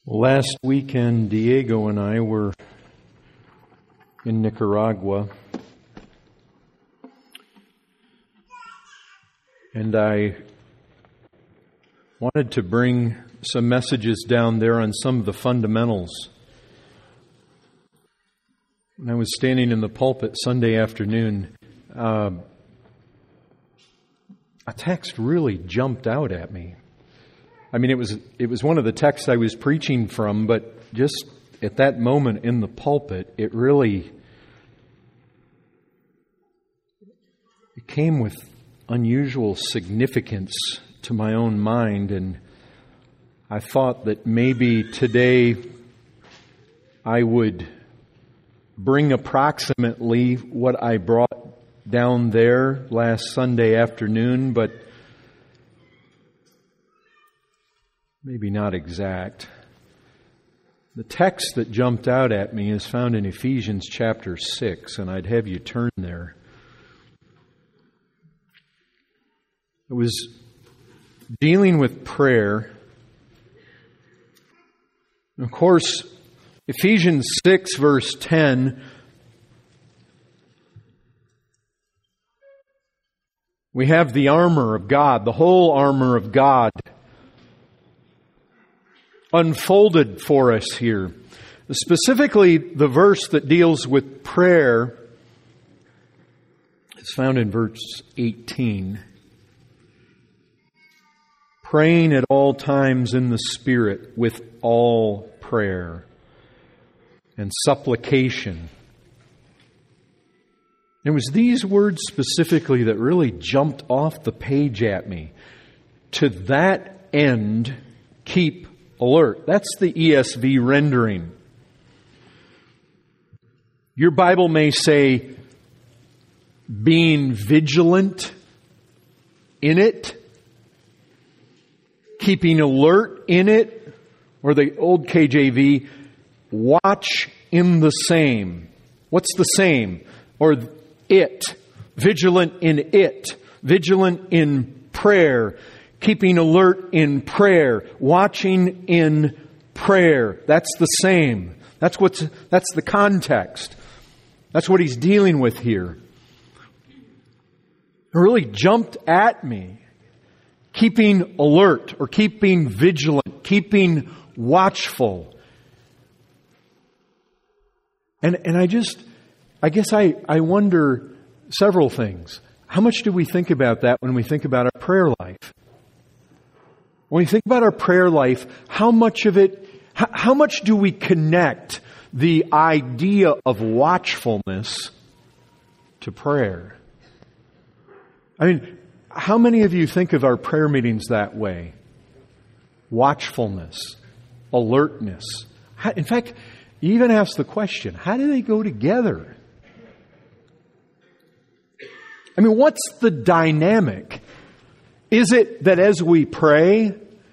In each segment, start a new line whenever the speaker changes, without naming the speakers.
Last weekend, Diego and I were in Nicaragua, and I wanted to bring some messages down there on some of the fundamentals. When I was standing in the pulpit Sunday afternoon, a text really jumped out at me. I mean, it was one of the texts I was preaching from, but just at that moment in the pulpit, it came with unusual significance to my own mind, and I thought that maybe today I would bring approximately what I brought down there last Sunday afternoon, but maybe not exact. The text that jumped out at me is found in Ephesians chapter 6, and I'd have you turn there. It was dealing with prayer. Of course, Ephesians 6 verse 10, we have the armor of God, the whole armor of God, unfolded for us here. Specifically, the verse that deals with prayer is found in verse 18. Praying at all times in the Spirit with all prayer and supplication. It was these words specifically that really jumped off the page at me. To that end, keep alert. That's the ESV rendering. Your Bible may say, being vigilant in it, keeping alert in it, or the old KJV, watch in the same. What's the same? Or it. Vigilant in it. Vigilant in prayer. Keeping alert in prayer. Watching in prayer. That's the same. That's the context. That's what he's dealing with here. It really jumped at me. Keeping alert or keeping vigilant. Keeping watchful. And I guess I wonder several things. How much do we think about that when we think about our prayer life? When we think about our prayer life, how much do we connect the idea of watchfulness to prayer? I mean, how many of you think of our prayer meetings that way? Watchfulness, alertness. In fact, you even ask the question, how do they go together? I mean, what's the dynamic? Is it that as we pray,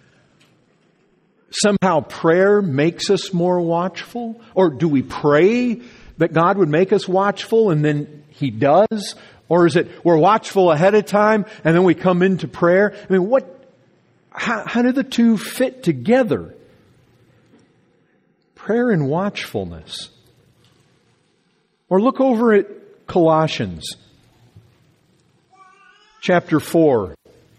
somehow prayer makes us more watchful? Or do we pray that God would make us watchful and then He does? Or is it we're watchful ahead of time and then we come into prayer? I mean, how do the two fit together? Prayer and watchfulness. Or look over at Colossians chapter 4.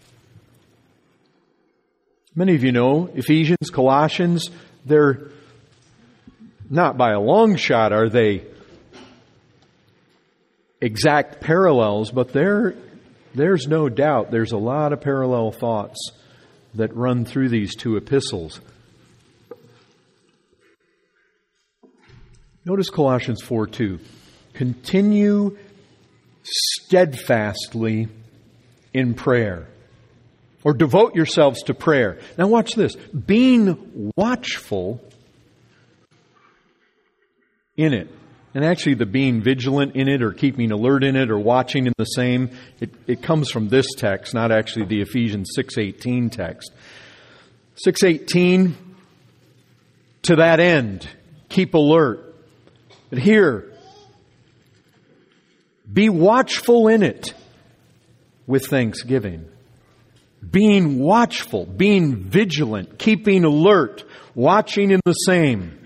Many of you know Ephesians, Colossians, they're not by a long shot are they exact parallels, but there's no doubt there's a lot of parallel thoughts that run through these two epistles. Notice Colossians 4:2. Continue steadfastly in prayer. Or devote yourselves to prayer. Now watch this. Being watchful in it. And actually the being vigilant in it or keeping alert in it or watching in the same, it comes from this text, not actually the Ephesians 6:18 text. 6:18, to that end, keep alert. But here, be watchful in it with thanksgiving. Being watchful, being vigilant, keeping alert, watching in the same.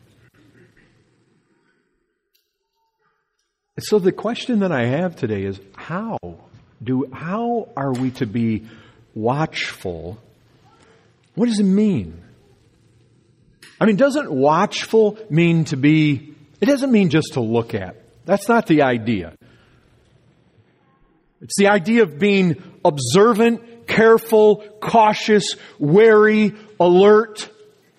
And so the question that I have today is, how are we to be watchful? What does it mean? I mean, doesn't watchful mean to be, it doesn't mean just to look at. That's not the idea. It's the idea of being observant, careful, cautious, wary, alert.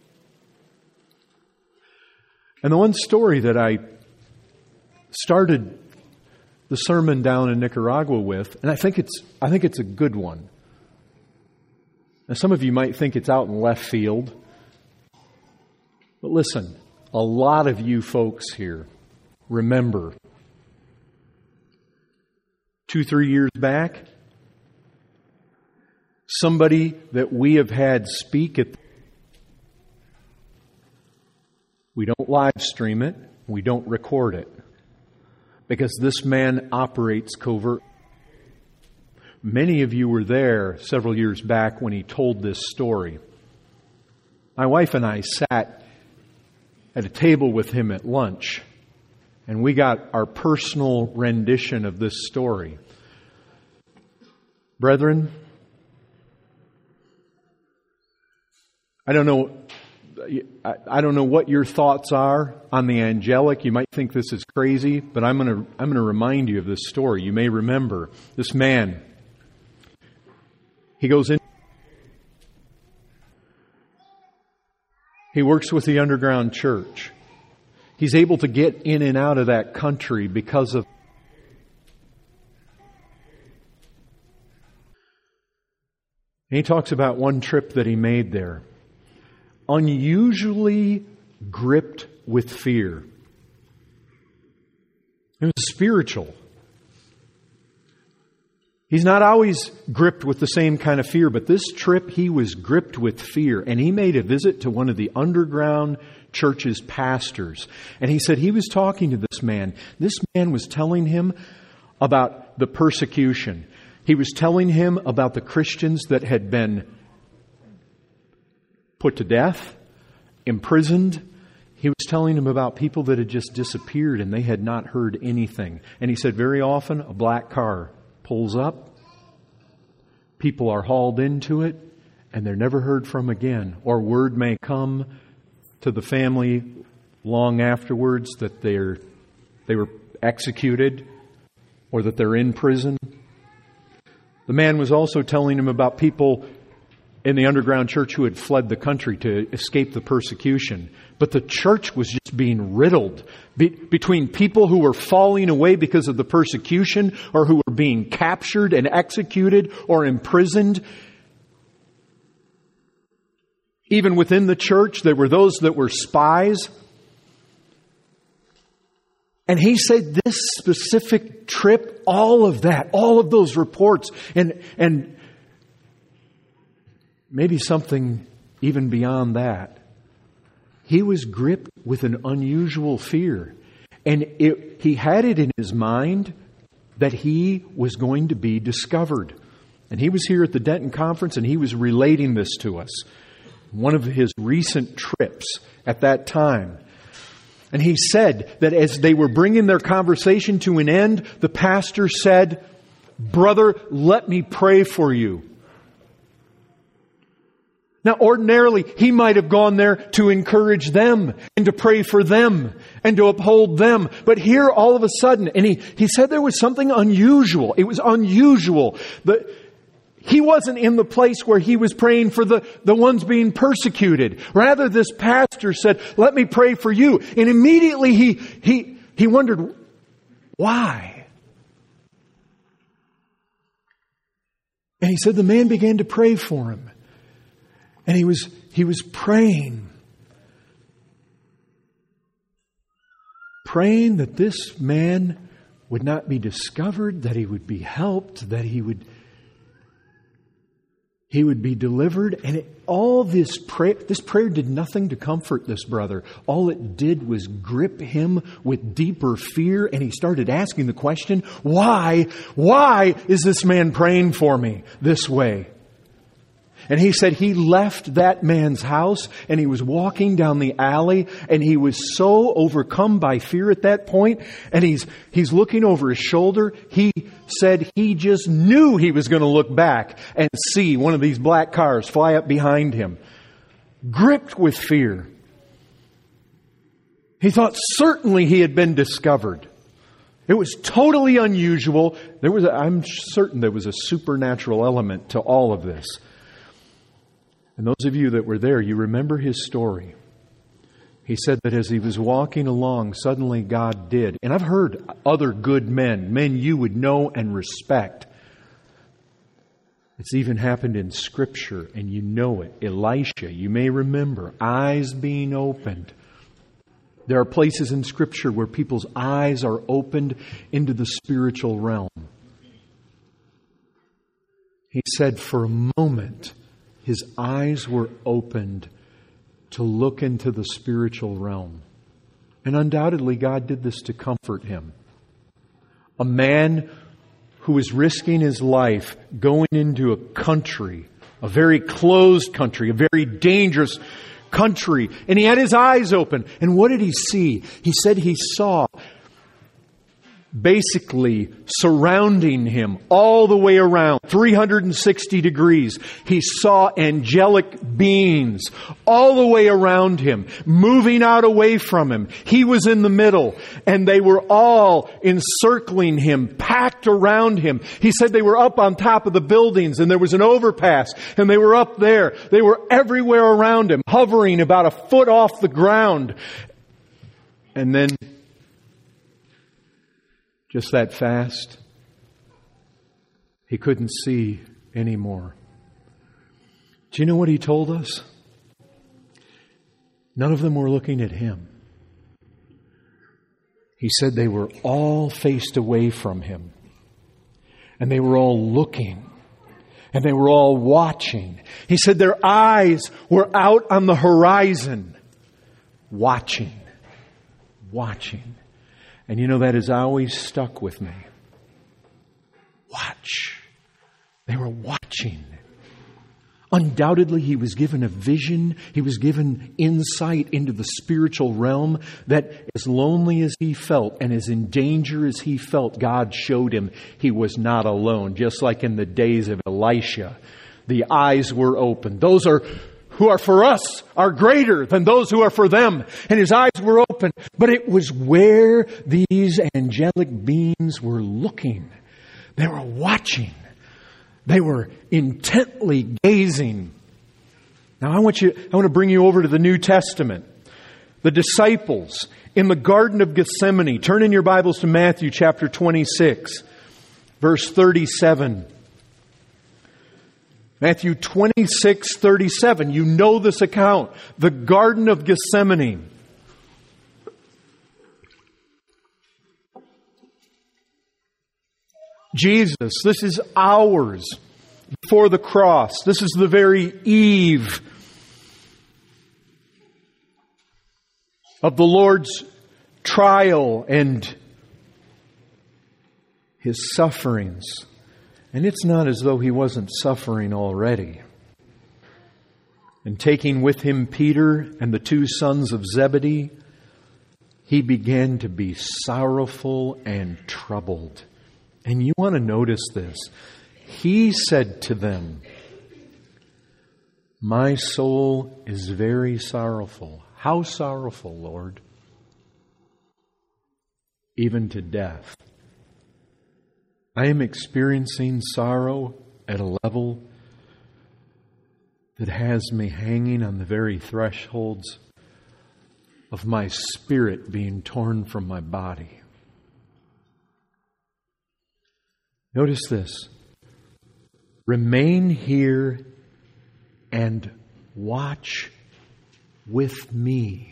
And the one story that I started the sermon down in Nicaragua with, and I think it's a good one. Now, some of you might think it's out in left field. But listen, a lot of you folks here remember 2-3 years back, somebody that we have had speak at. We don't live stream it. We don't record it. Because this man operates covert. Many of you were there several years back when he told this story. My wife and I sat at a table with him at lunch, and we got our personal rendition of this story. Brethren, I don't know what your thoughts are on the angelic. You might think this is crazy, but I'm going to remind you of this story. You may remember this man. He goes in. He works with the underground church. He's able to get in and out of that country because of. And he talks about one trip that he made there. Unusually gripped with fear. It was spiritual. He's not always gripped with the same kind of fear, but this trip he was gripped with fear. And he made a visit to one of the underground church's pastors. And he said he was talking to this man. This man was telling him about the persecution. He was telling him about the Christians that had been put to death, imprisoned. He was telling him about people that had just disappeared and they had not heard anything. And he said very often a black car pulls up, people are hauled into it, and they're never heard from again. Or word may come to the family long afterwards that they were executed or that they're in prison. The man was also telling him about people in the underground church who had fled the country to escape the persecution. But the church was just being riddled between people who were falling away because of the persecution or who were being captured and executed or imprisoned. Even within the church, there were those that were spies. And he said this specific trip, all of that, all of those reports, and maybe something even beyond that. He was gripped with an unusual fear. And he had it in his mind that he was going to be discovered. And he was here at the Denton Conference and he was relating this to us. One of his recent trips at that time. And he said that as they were bringing their conversation to an end, the pastor said, "Brother, let me pray for you." Now, ordinarily, he might have gone there to encourage them and to pray for them and to uphold them. But here, all of a sudden, and he said there was something unusual. It was unusual. He wasn't in the place where he was praying for the ones being persecuted. Rather, this pastor said, "Let me pray for you." And immediately he wondered, why? And he said the man began to pray for him. And he was praying that this man would not be discovered, that he would be helped, that he would be delivered. And this prayer did nothing to comfort this brother. All it did was grip him with deeper fear. And he started asking the question, why is this man praying for me this way? And he said he left that man's house and he was walking down the alley and he was so overcome by fear at that point, and he's looking over his shoulder. He said he just knew he was going to look back and see one of these black cars fly up behind him. Gripped with fear. He thought certainly he had been discovered. It was totally unusual. I'm certain there was a supernatural element to all of this. And those of you that were there, you remember his story. He said that as he was walking along, suddenly God did. And I've heard other good men you would know and respect. It's even happened in Scripture, and you know it. Elisha, you may remember, eyes being opened. There are places in Scripture where people's eyes are opened into the spiritual realm. He said for a moment, his eyes were opened to look into the spiritual realm. And undoubtedly, God did this to comfort him. A man who was risking his life going into a country, a very closed country, a very dangerous country, and he had his eyes open. And what did he see? He said he saw basically surrounding him all the way around, 360 degrees. He saw angelic beings all the way around him, moving out away from him. He was in the middle, and they were all encircling him, packed around him. He said they were up on top of the buildings, and there was an overpass, and they were up there. They were everywhere around him, hovering about a foot off the ground. And then just that fast, he couldn't see anymore. Do you know what he told us? None of them were looking at him. He said they were all faced away from him. And they were all looking. And they were all watching. He said their eyes were out on the horizon, watching. And you know, that has always stuck with me. Watch. They were watching. Undoubtedly, he was given a vision. He was given insight into the spiritual realm that as lonely as he felt and as in danger as he felt, God showed him he was not alone. Just like in the days of Elisha, the eyes were opened. Those who are for us are greater than those who are for them. And his eyes were open. But it was where these angelic beings were looking. They were watching. They were intently gazing. Now I want to bring you over to the New Testament. The disciples in the Garden of Gethsemane. Turn in your Bibles to Matthew chapter 26, verse 37. Matthew 26:37. You know this account. The Garden of Gethsemane. Jesus, this is hours before the cross. This is the very eve of the Lord's trial and His sufferings. And it's not as though He wasn't suffering already. And taking with Him Peter and the two sons of Zebedee, He began to be sorrowful and troubled. And you want to notice this. He said to them, "My soul is very sorrowful." How sorrowful, Lord? Even to death. I am experiencing sorrow at a level that has me hanging on the very thresholds of my spirit being torn from my body. Notice this. Remain here and watch with me.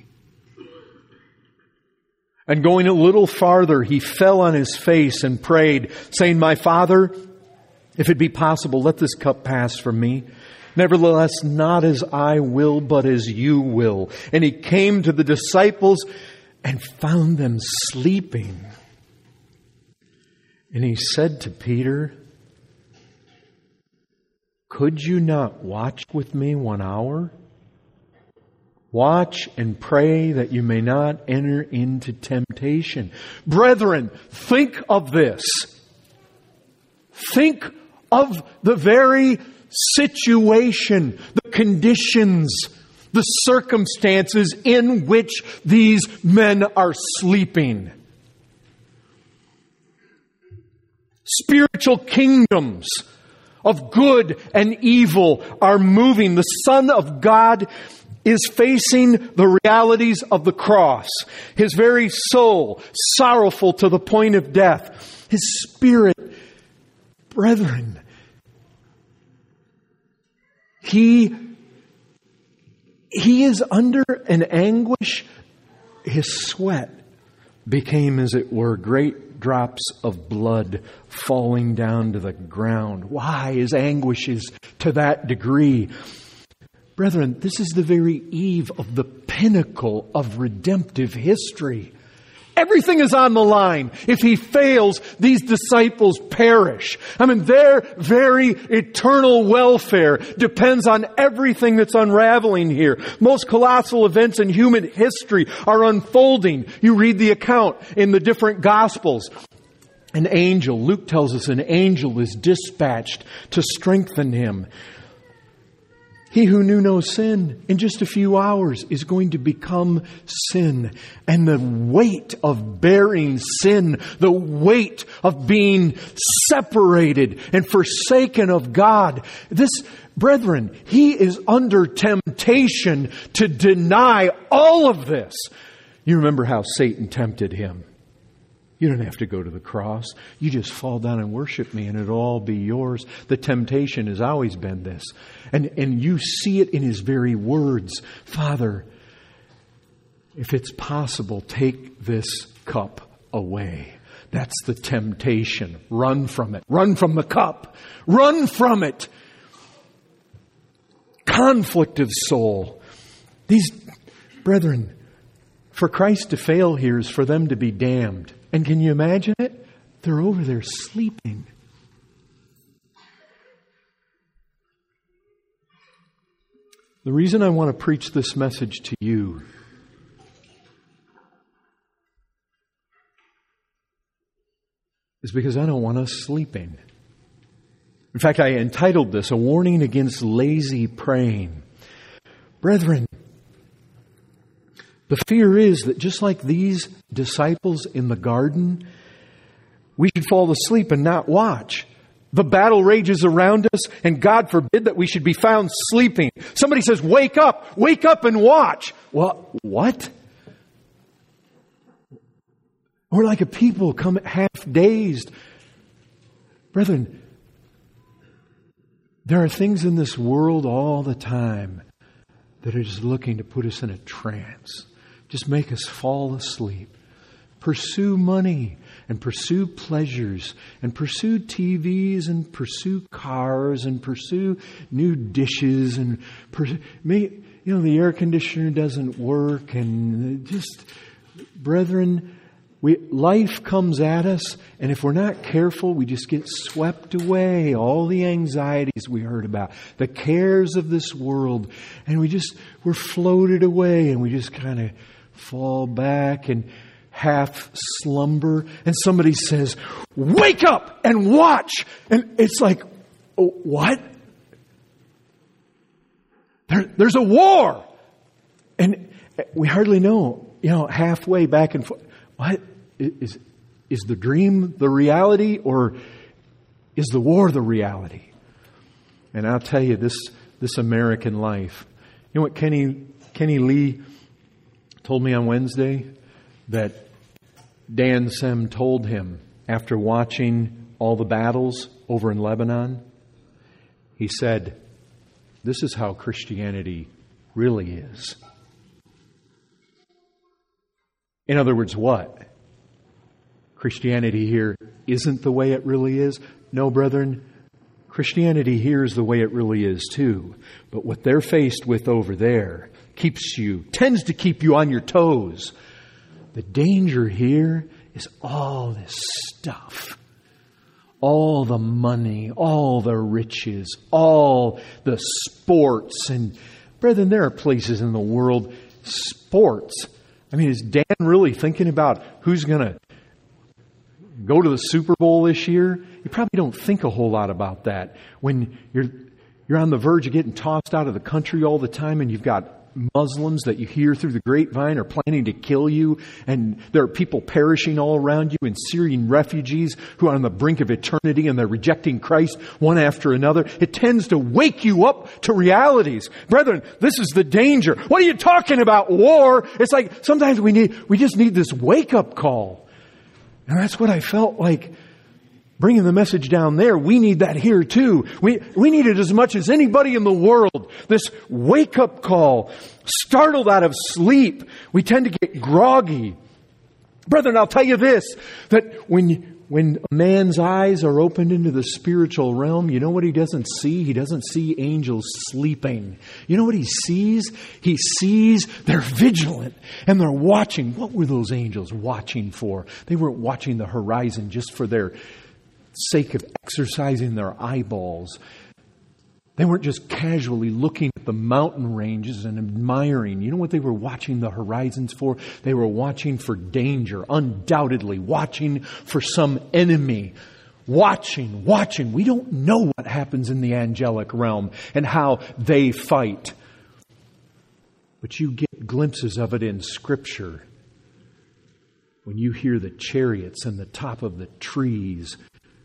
And going a little farther, he fell on his face and prayed, saying, "My Father, if it be possible, let this cup pass from me. Nevertheless, not as I will, but as you will." And he came to the disciples and found them sleeping. And he said to Peter, could you not watch with me 1 hour? Watch and pray that you may not enter into temptation. Brethren, think of this. Think of the very situation, the conditions, the circumstances in which these men are sleeping. Spiritual kingdoms of good and evil are moving. The Son of God is facing the realities of the cross. His very soul, sorrowful to the point of death. His spirit, brethren, He is under an anguish. His sweat became, as it were, great drops of blood falling down to the ground. Why his anguish is to that degree? Brethren, this is the very eve of the pinnacle of redemptive history. Everything is on the line. If He fails, these disciples perish. I mean, their very eternal welfare depends on everything that's unraveling here. Most colossal events in human history are unfolding. You read the account in the different Gospels. An angel, Luke tells us, an angel is dispatched to strengthen him. He who knew no sin, in just a few hours, is going to become sin. And the weight of bearing sin, the weight of being separated and forsaken of God. This, brethren, he is under temptation to deny all of this. You remember how Satan tempted him. You don't have to go to the cross. You just fall down and worship me and it'll all be yours. The temptation has always been this. And you see it in his very words. Father, if it's possible, take this cup away. That's the temptation. Run from it. Run from the cup. Run from it. Conflict of soul. These, brethren, for Christ to fail here is for them to be damned. And can you imagine it? They're over there sleeping. The reason I want to preach this message to you is because I don't want us sleeping. In fact, I entitled this, A Warning Against Lazy Praying. Brethren, the fear is that just like these disciples in the garden, we should fall asleep and not watch. The battle rages around us, and God forbid that we should be found sleeping. Somebody says, wake up and watch. Well, what? We're like a people come half dazed. Brethren, there are things in this world all the time that are just looking to put us in a trance. Just make us fall asleep. Pursue money and pursue pleasures and pursue TVs and pursue cars and pursue new dishes and the air conditioner doesn't work and just, brethren, life comes at us, and if we're not careful, we just get swept away. All the anxieties we heard about, the cares of this world, and we're floated away, and we just kind of fall back and half slumber. And somebody says, wake up and watch. And it's like, oh, what? There's a war. And we hardly know, halfway back and forth. What? Is the dream the reality, or is the war the reality? And I'll tell you, this American life. You know what Kenny Lee told me on Wednesday? That Dan Sem told him after watching all the battles over in Lebanon. He said, this is how Christianity really is. In other words, what? Christianity here isn't the way it really is? No, brethren. Christianity here is the way it really is too. But what they're faced with over there tends to keep you on your toes. The danger here is all this stuff. all the money, all the riches, all the sports. And brethren, there are places in the world, sports. I mean, is Dan really thinking about who's going to go to the Super Bowl this year? You probably don't think a whole lot about that when you're on the verge of getting tossed out of the country all the time, and you've got Muslims that you hear through the grapevine are planning to kill you, and there are people perishing all around you, and Syrian refugees who are on the brink of eternity, and they're rejecting Christ one after another. It tends to wake you up to realities. Brethren, this is the danger. What are you talking about? War? It's like sometimes we just need this wake-up call. And that's what I felt like bringing the message down there. We need that here too. We need it as much as anybody in the world. This wake-up call. Startled out of sleep. We tend to get groggy. Brethren, I'll tell you this, that when a man's eyes are opened into the spiritual realm, you know what he doesn't see? He doesn't see angels sleeping. You know what he sees? He sees they're vigilant and they're watching. What were those angels watching for? They weren't watching the horizon just for their sake of exercising their eyeballs. They weren't just casually looking at the mountain ranges and admiring. You know what they were watching the horizons for? They were watching for danger, undoubtedly watching for some enemy. Watching. We don't know what happens in the angelic realm and how they fight. But you get glimpses of it in Scripture. When you hear the chariots and the top of the trees.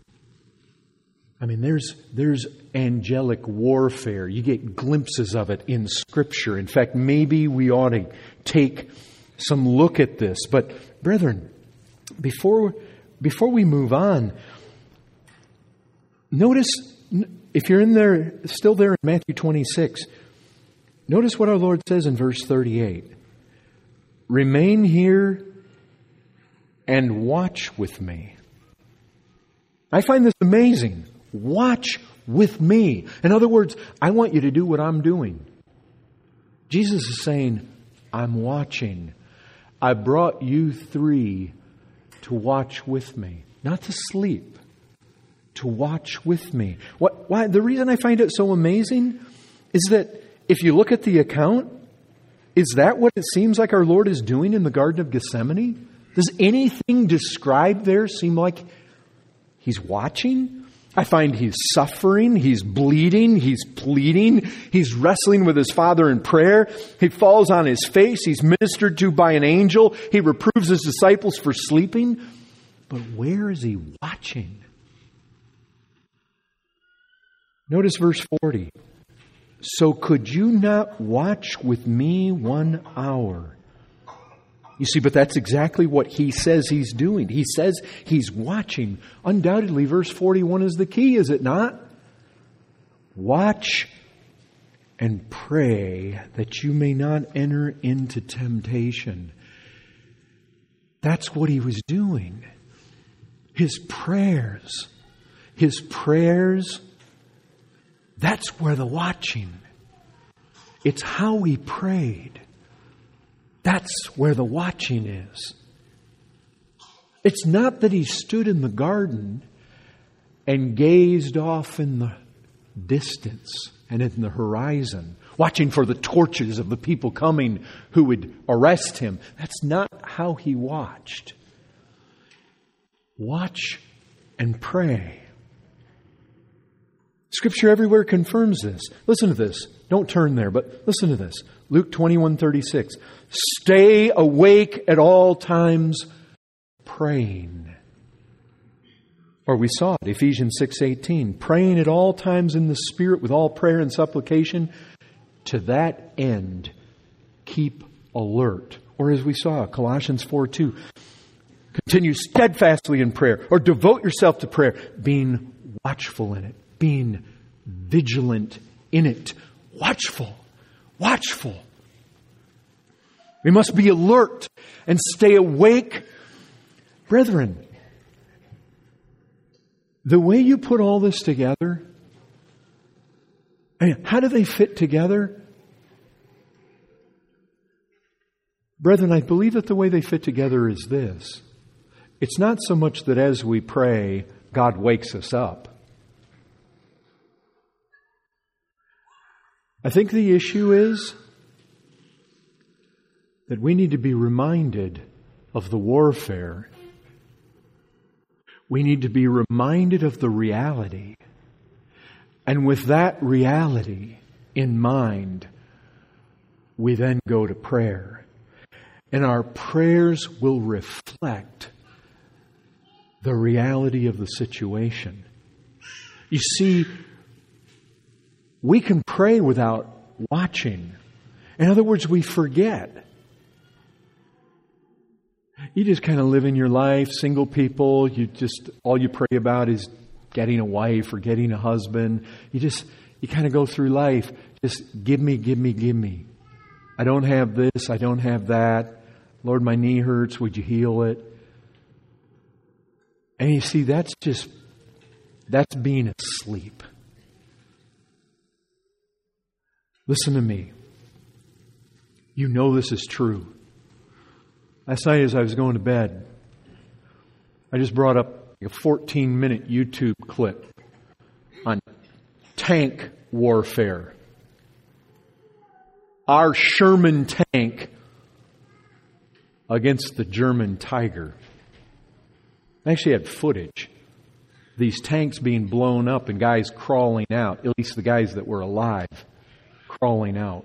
I mean, there's angelic warfare. You get glimpses of it in Scripture. In fact, maybe we ought to take some look at this. But, brethren, before we move on, notice, if you're still there in Matthew 26, notice what our Lord says in verse 38. Remain here and watch with me. I find this amazing. Watch with me. In other words, I want you to do what I'm doing. Jesus is saying, I'm watching. I brought you three to watch with me. Not to sleep. To watch with me. Why? The reason I find it so amazing is that if you look at the account, is that what it seems like our Lord is doing in the Garden of Gethsemane? Does anything described there seem like He's watching? I find He's suffering, He's bleeding, He's pleading, He's wrestling with His Father in prayer. He falls on His face, He's ministered to by an angel. He reproves His disciples for sleeping. But where is He watching? Notice verse 40. So could you not watch with me 1 hour? You see, but that's exactly what He says He's doing. He says He's watching. Undoubtedly, verse 41 is the key, is it not? Watch and pray that you may not enter into temptation. That's what He was doing. His prayers, that's where the watching. It's how He prayed. That's where the watching is. It's not that He stood in the garden and gazed off in the distance and in the horizon, watching for the torches of the people coming who would arrest Him. That's not how He watched. Watch and pray. Scripture everywhere confirms this. Listen to this. Don't turn there, but listen to this. Luke 21:36. Stay awake at all times, praying. Or we saw it, Ephesians 6:18. Praying at all times in the Spirit with all prayer and supplication. To that end, keep alert. Or as we saw, Colossians 4:2. Continue steadfastly in prayer, or devote yourself to prayer, being watchful in it, being vigilant in it. Watchful. We must be alert and stay awake. Brethren, the way you put all this together, how do they fit together? Brethren, I believe that the way they fit together is this. It's not so much that as we pray, God wakes us up. I think the issue is that we need to be reminded of the warfare. We need to be reminded of the reality. And with that reality in mind, we then go to prayer. And our prayers will reflect the reality of the situation. You see, we can pray without watching. In other words, we forget. You just kind of live in your life, single people, all you pray about is getting a wife or getting a husband. You kind of go through life, just give me, give me, give me. I don't have this, I don't have that. Lord, my knee hurts, would you heal it? And you see, that's being asleep. Listen to me. You know this is true. Last night as I was going to bed, I just brought up a 14-minute YouTube clip on tank warfare. Our Sherman tank against the German Tiger. I actually had footage. These tanks being blown up and guys crawling out, at least the guys that were alive, crawling out.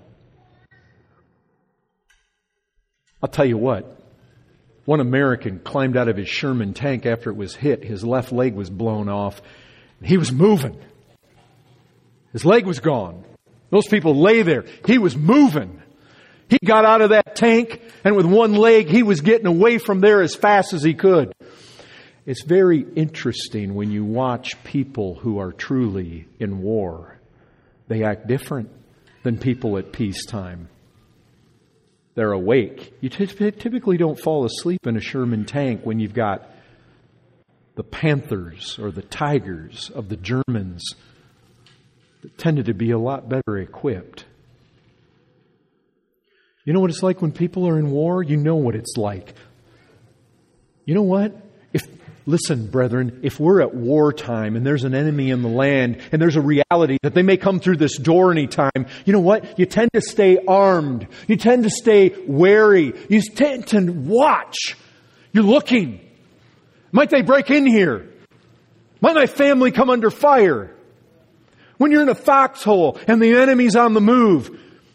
I'll tell you what. One American climbed out of his Sherman tank after it was hit. His left leg was blown off. He was moving. His leg was gone. Those people lay there. He was moving. He got out of that tank, and with one leg, he was getting away from there as fast as he could. It's very interesting when you watch people who are truly in war. They act different than people at peacetime. They're awake. You typically don't fall asleep in a Sherman tank when you've got the Panthers or the Tigers of the Germans that tended to be a lot better equipped. You know what it's like when people are in war? You know what it's like. You know what? Listen, brethren, if we're at wartime and there's an enemy in the land and there's a reality that they may come through this door anytime, you know what? You tend to stay armed. You tend to stay wary. You tend to watch. You're looking. Might they break in here? Might my family come under fire? When you're in a foxhole and the enemy's on the move,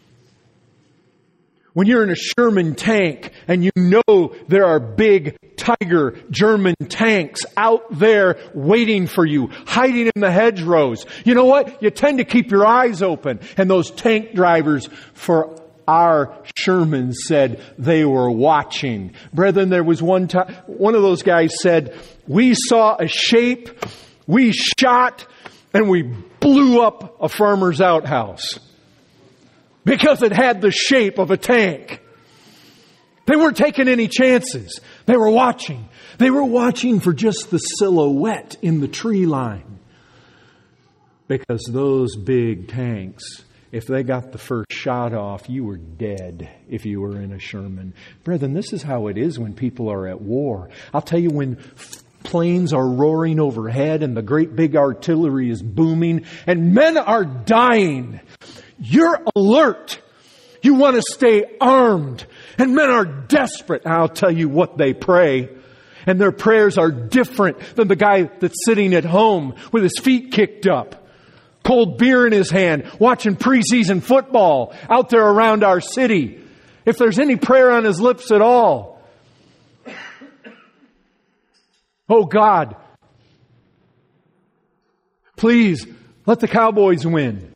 when you're in a Sherman tank and you know there are big Tiger German tanks out there waiting for you, hiding in the hedgerows, you know what? You tend to keep your eyes open. And those tank drivers for our Sherman said they were watching. Brethren, there was one time, one of those guys said, we saw a shape, we shot, and we blew up a farmer's outhouse. Because it had the shape of a tank. They weren't taking any chances. They were watching. They were watching for just the silhouette in the tree line. Because those big tanks, if they got the first shot off, you were dead if you were in a Sherman. Brethren, this is how it is when people are at war. I'll tell you, when planes are roaring overhead and the great big artillery is booming and men are dying, you're alert. You want to stay armed. And men are desperate. I'll tell you what they pray. And their prayers are different than the guy that's sitting at home with his feet kicked up, cold beer in his hand, watching preseason football out there around our city. If there's any prayer on his lips at all. Oh God, please let the Cowboys win.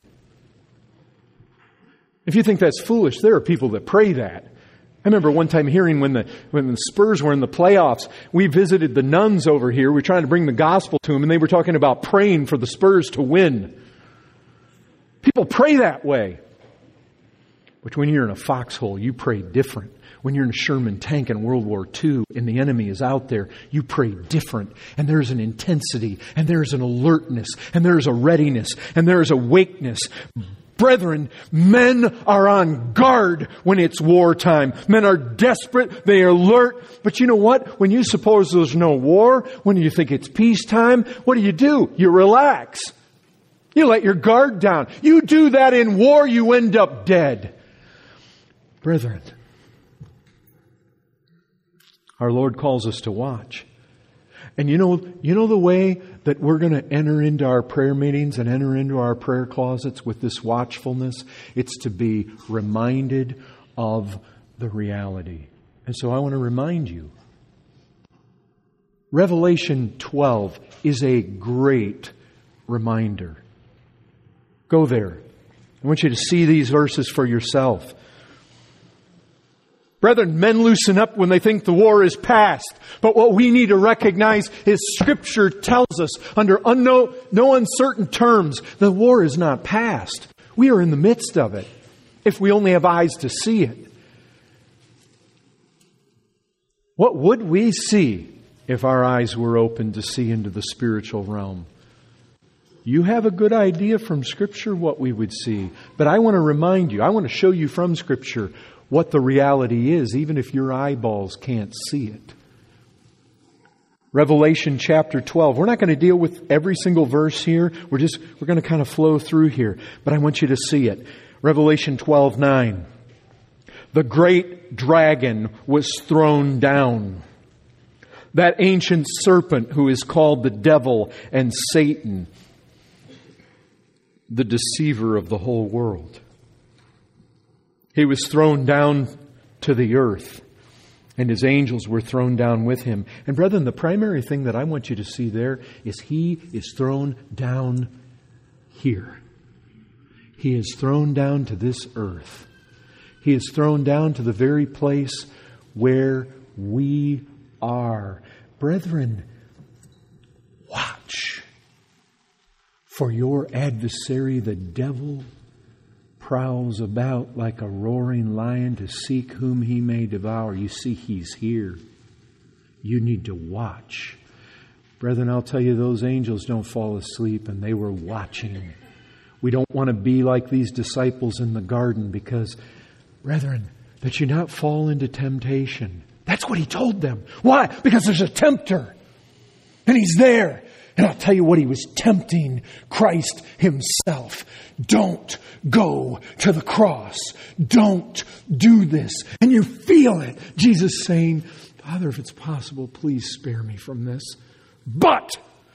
If you think that's foolish, there are people that pray that. I remember one time hearing when the Spurs were in the playoffs, we visited the nuns over here. We were trying to bring the gospel to them, and they were talking about praying for the Spurs to win. People pray that way. But when you're in a foxhole, you pray different. When you're in a Sherman tank in World War II and the enemy is out there, you pray different. And there's an intensity, and there's an alertness, and there's a readiness, and there's a wakeness. Brethren, men are on guard when it's wartime. Men are desperate. They are alert. But you know what? When you suppose there's no war, when you think it's peacetime, what do? You relax. You let your guard down. You do that in war, you end up dead. Brethren, our Lord calls us to watch. And you know the way that we're going to enter into our prayer meetings and enter into our prayer closets with this watchfulness? It's to be reminded of the reality. And so I want to remind you, Revelation 12 is a great reminder. Go there. I want you to see these verses for yourself. Brethren, men loosen up when they think the war is past. But what we need to recognize is Scripture tells us under no uncertain terms, the war is not past. We are in the midst of it, if we only have eyes to see it. What would we see if our eyes were open to see into the spiritual realm? You have a good idea from Scripture what we would see. But I want to remind you, I want to show you from Scripture what the reality is, even if your eyeballs can't see it. Revelation chapter 12. We're not going to deal with every single verse here. We're going to kind of flow through here. But I want you to see it. Revelation 12:9. The great dragon was thrown down. That ancient serpent who is called the devil and Satan, the deceiver of the whole world. He was thrown down to the earth, and his angels were thrown down with him. And brethren, the primary thing that I want you to see there is he is thrown down here. He is thrown down to this earth. He is thrown down to the very place where we are. Brethren, watch. For your adversary, the devil, prowls about like a roaring lion to seek whom he may devour. You see, he's here. You need to watch. Brethren, I'll tell you, those angels don't fall asleep, and they were watching. We don't want to be like these disciples in the garden because, brethren, that you not fall into temptation. That's what he told them. Why? Because there's a tempter, and he's there. And I'll tell you what, he was tempting Christ himself. Don't go to the cross. Don't do this. And you feel it. Jesus saying, Father, if it's possible, please spare me from this. But,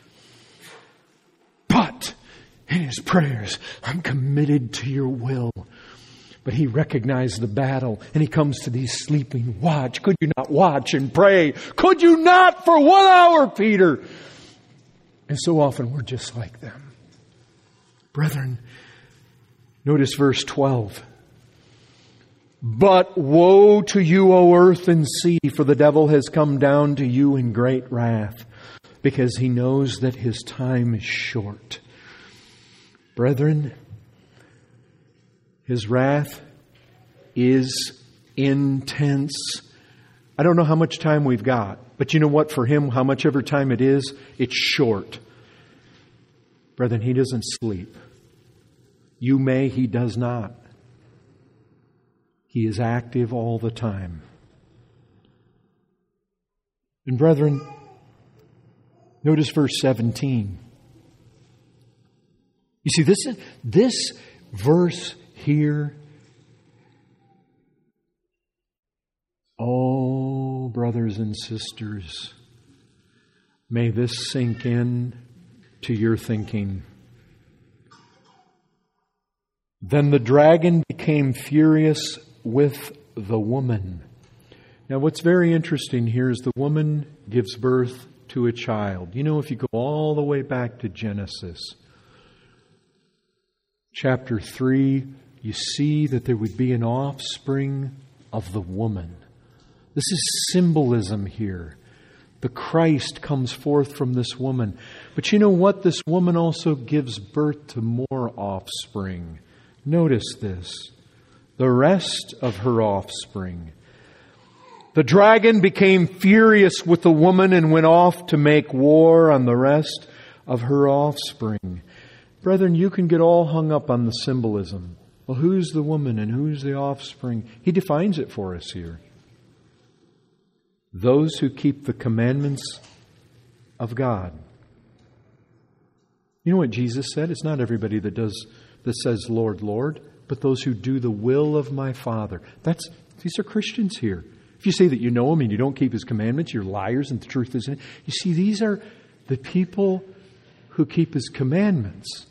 in his prayers, I'm committed to your will. But he recognized the battle, and he comes to these sleeping. Watch. Could you not watch and pray? Could you not for 1 hour, Peter? And so often we're just like them. Brethren, notice verse 12. But woe to you, O earth and sea, for the devil has come down to you in great wrath, because he knows that his time is short. Brethren, his wrath is intense. I don't know how much time we've got. But you know what? For him, how much ever time it is, it's short. Brethren, he doesn't sleep. You may, he does not. He is active all the time. And brethren, notice verse 17. You see, this verse here, oh, brothers and sisters, may this sink in to your thinking. Then the dragon became furious with the woman. Now, what's very interesting here is the woman gives birth to a child. You know, if you go all the way back to Genesis, chapter 3, you see that there would be an offspring of the woman. This is symbolism here. The Christ comes forth from this woman. But you know what? This woman also gives birth to more offspring. Notice this. The rest of her offspring. The dragon became furious with the woman and went off to make war on the rest of her offspring. Brethren, you can get all hung up on the symbolism. Well, who's the woman and who's the offspring? He defines it for us here. Those who keep the commandments of God. You know what Jesus said? It's not everybody that says, Lord, Lord, but those who do the will of my Father. These are Christians here. If you say that you know Him and you don't keep His commandments, you're liars and the truth isn't. You see, these are the people who keep His commandments.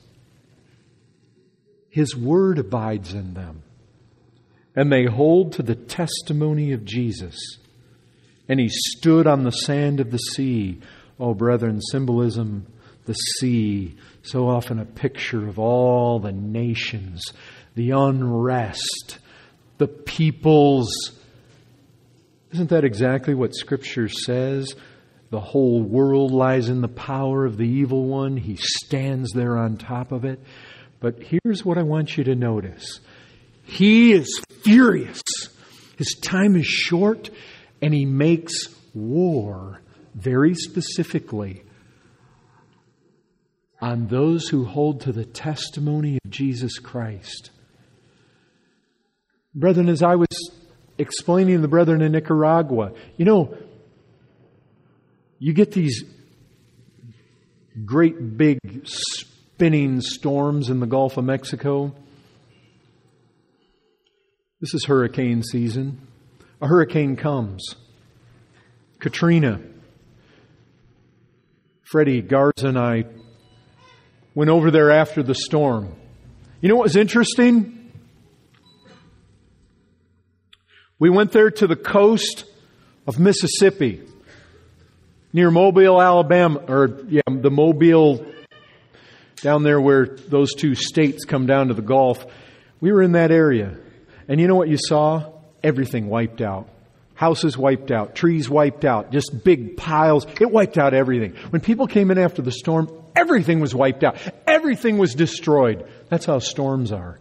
His Word abides in them. And they hold to the testimony of Jesus. And He stood on the sand of the sea. Oh, brethren, symbolism, the sea, so often a picture of all the nations, the unrest, the peoples. Isn't that exactly what Scripture says? The whole world lies in the power of the evil one. He stands there on top of it. But here's what I want you to notice. He is furious. His time is short, and He makes war very specifically on those who hold to the testimony of Jesus Christ. Brethren, as I was explaining to the brethren in Nicaragua, you get these great big spinning storms in the Gulf of Mexico. This is hurricane season. A hurricane comes. Katrina. Freddie Garza and I went over there after the storm. You know what was interesting? We went there to the coast of Mississippi, near Mobile, Alabama, the Mobile, down there where those two states come down to the Gulf. We were in that area. And you know what you saw? Everything wiped out. Houses wiped out. Trees wiped out. Just big piles. It wiped out everything. When people came in after the storm, everything was wiped out. Everything was destroyed. That's how storms are.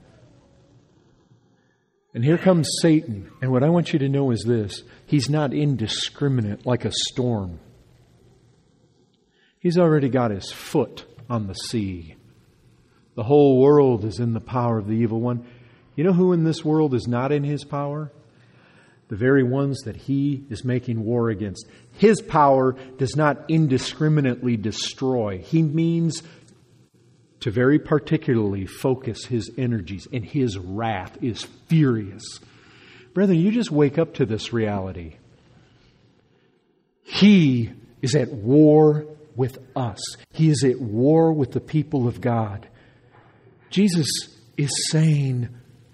And here comes Satan. And what I want you to know is this. He's not indiscriminate like a storm. He's already got his foot on the sea. The whole world is in the power of the evil one. You know who in this world is not in his power? The very ones that he is making war against. His power does not indiscriminately destroy. He means to very particularly focus his energies, and his wrath is furious. Brethren, you just wake up to this reality. He is at war with us. He is at war with the people of God. Jesus is saying,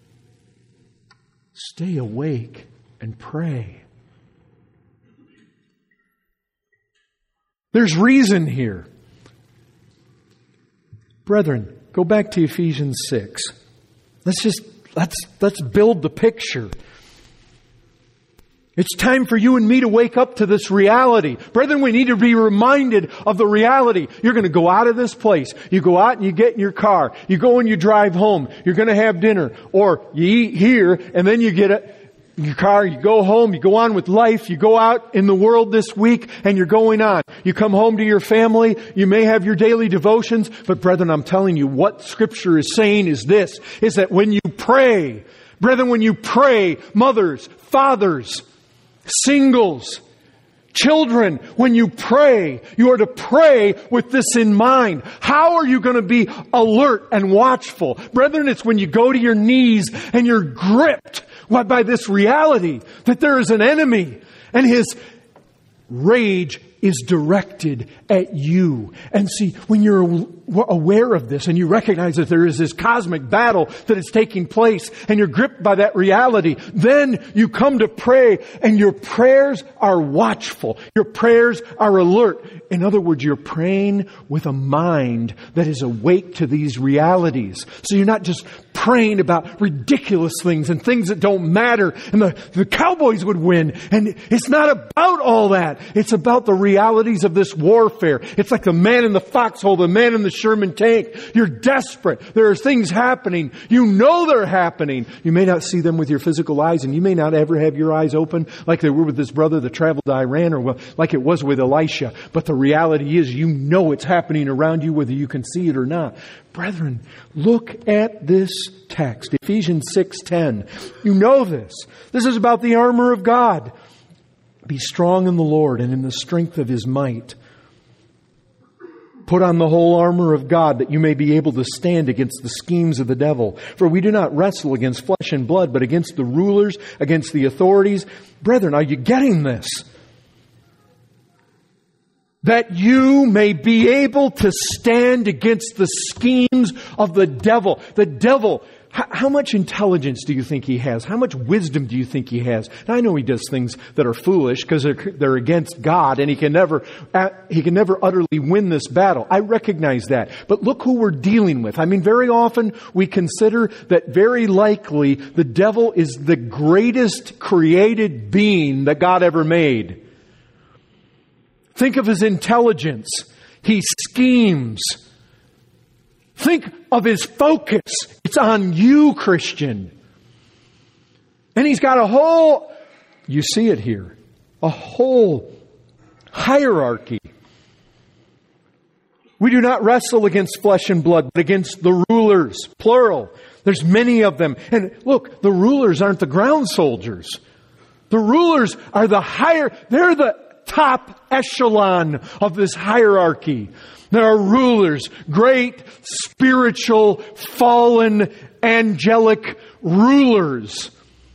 stay awake and pray. There's reason here. Brethren, go back to Ephesians 6. Let's build the picture. It's time for you and me to wake up to this reality. Brethren, we need to be reminded of the reality. You're going to go out of this place. You go out and you get in your car. You go and you drive home. You're going to have dinner. Or you eat here and then you get in your car. You go home. You go on with life. You go out in the world this week and you're going on. You come home to your family. You may have your daily devotions. But brethren, I'm telling you what Scripture is saying is this. Is that when you pray, brethren, when you pray, mothers, fathers, singles, children, when you pray, you are to pray with this in mind. How are you going to be alert and watchful? Brethren, it's when you go to your knees and you're gripped by this reality that there is an enemy and his rage is directed at you. And see, when you're aware of this and you recognize that there is this cosmic battle that is taking place and you're gripped by that reality, then you come to pray and your prayers are watchful. Your prayers are alert. In other words, you're praying with a mind that is awake to these realities. So you're not just praying about ridiculous things and things that don't matter and the Cowboys would win. And it's not about all that. It's about the realities of this warfare. It's like the man in the foxhole, the man in the Sherman tank. You're desperate. There are things happening. You know they're happening. You may not see them with your physical eyes, and you may not ever have your eyes open like they were with this brother that traveled to Iran, or like it was with Elisha. But the reality is, you know it's happening around you whether you can see it or not. Brethren, look at this text, Ephesians 6:10. You know this. This is about the armor of God. Be strong in the Lord and in the strength of His might. Put on the whole armor of God that you may be able to stand against the schemes of the devil. For we do not wrestle against flesh and blood, but against the rulers, against the authorities. Brethren, are you getting this? That you may be able to stand against the schemes of the devil. The devil, how much intelligence do you think he has? How much wisdom do you think he has? Now, I know he does things that are foolish because they're against God, and he can never utterly win this battle. I recognize that. But look who we're dealing with. I mean, very often we consider that very likely the devil is the greatest created being that God ever made. Think of his intelligence. He schemes. Think of his focus. It's on you, Christian. And he's got a whole, you see it here, a whole hierarchy. We do not wrestle against flesh and blood, but against the rulers, plural. There's many of them. And look, the rulers aren't the ground soldiers. The rulers are they're the top echelon of this hierarchy. There are rulers, great, spiritual, fallen, angelic rulers.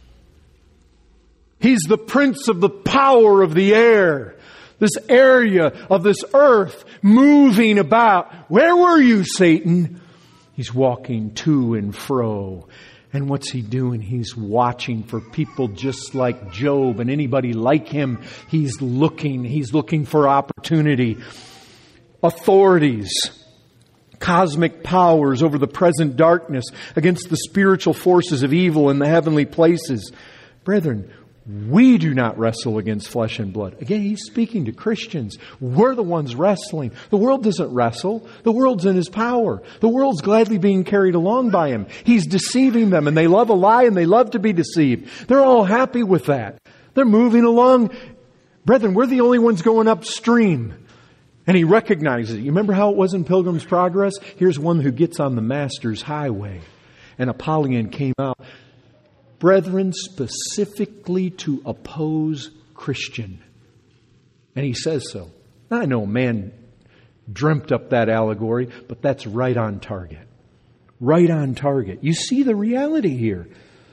He's the prince of the power of the air. This area of this earth moving about. Where were you, Satan? He's walking to and fro. And what's he doing? He's watching for people just like Job and anybody like him. He's looking for opportunity. Authorities, cosmic powers over the present darkness against the spiritual forces of evil in the heavenly places. Brethren, we do not wrestle against flesh and blood. Again, he's speaking to Christians. We're the ones wrestling. The world doesn't wrestle. The world's in his power. The world's gladly being carried along by him. He's deceiving them, and they love a lie and they love to be deceived. They're all happy with that. They're moving along. Brethren, we're the only ones going upstream. And he recognizes it. You remember how it was in Pilgrim's Progress? Here's one who gets on the Master's highway. And Apollyon came out, brethren, specifically to oppose Christian. And he says so. Now, I know man dreamt up that allegory, but that's right on target. Right on target. You see the reality here.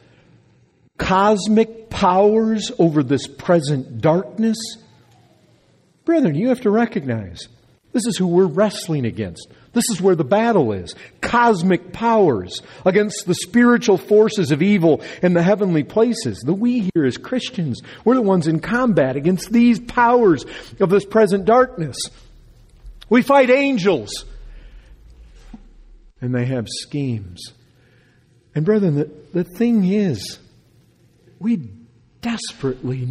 Cosmic powers over this present darkness. Brethren, you have to recognize, this is who we're wrestling against. This is where the battle is. Cosmic powers against the spiritual forces of evil in the heavenly places. The we here as Christians, we're the ones in combat against these powers of this present darkness. We fight angels. And they have schemes. And brethren, the thing is, we desperately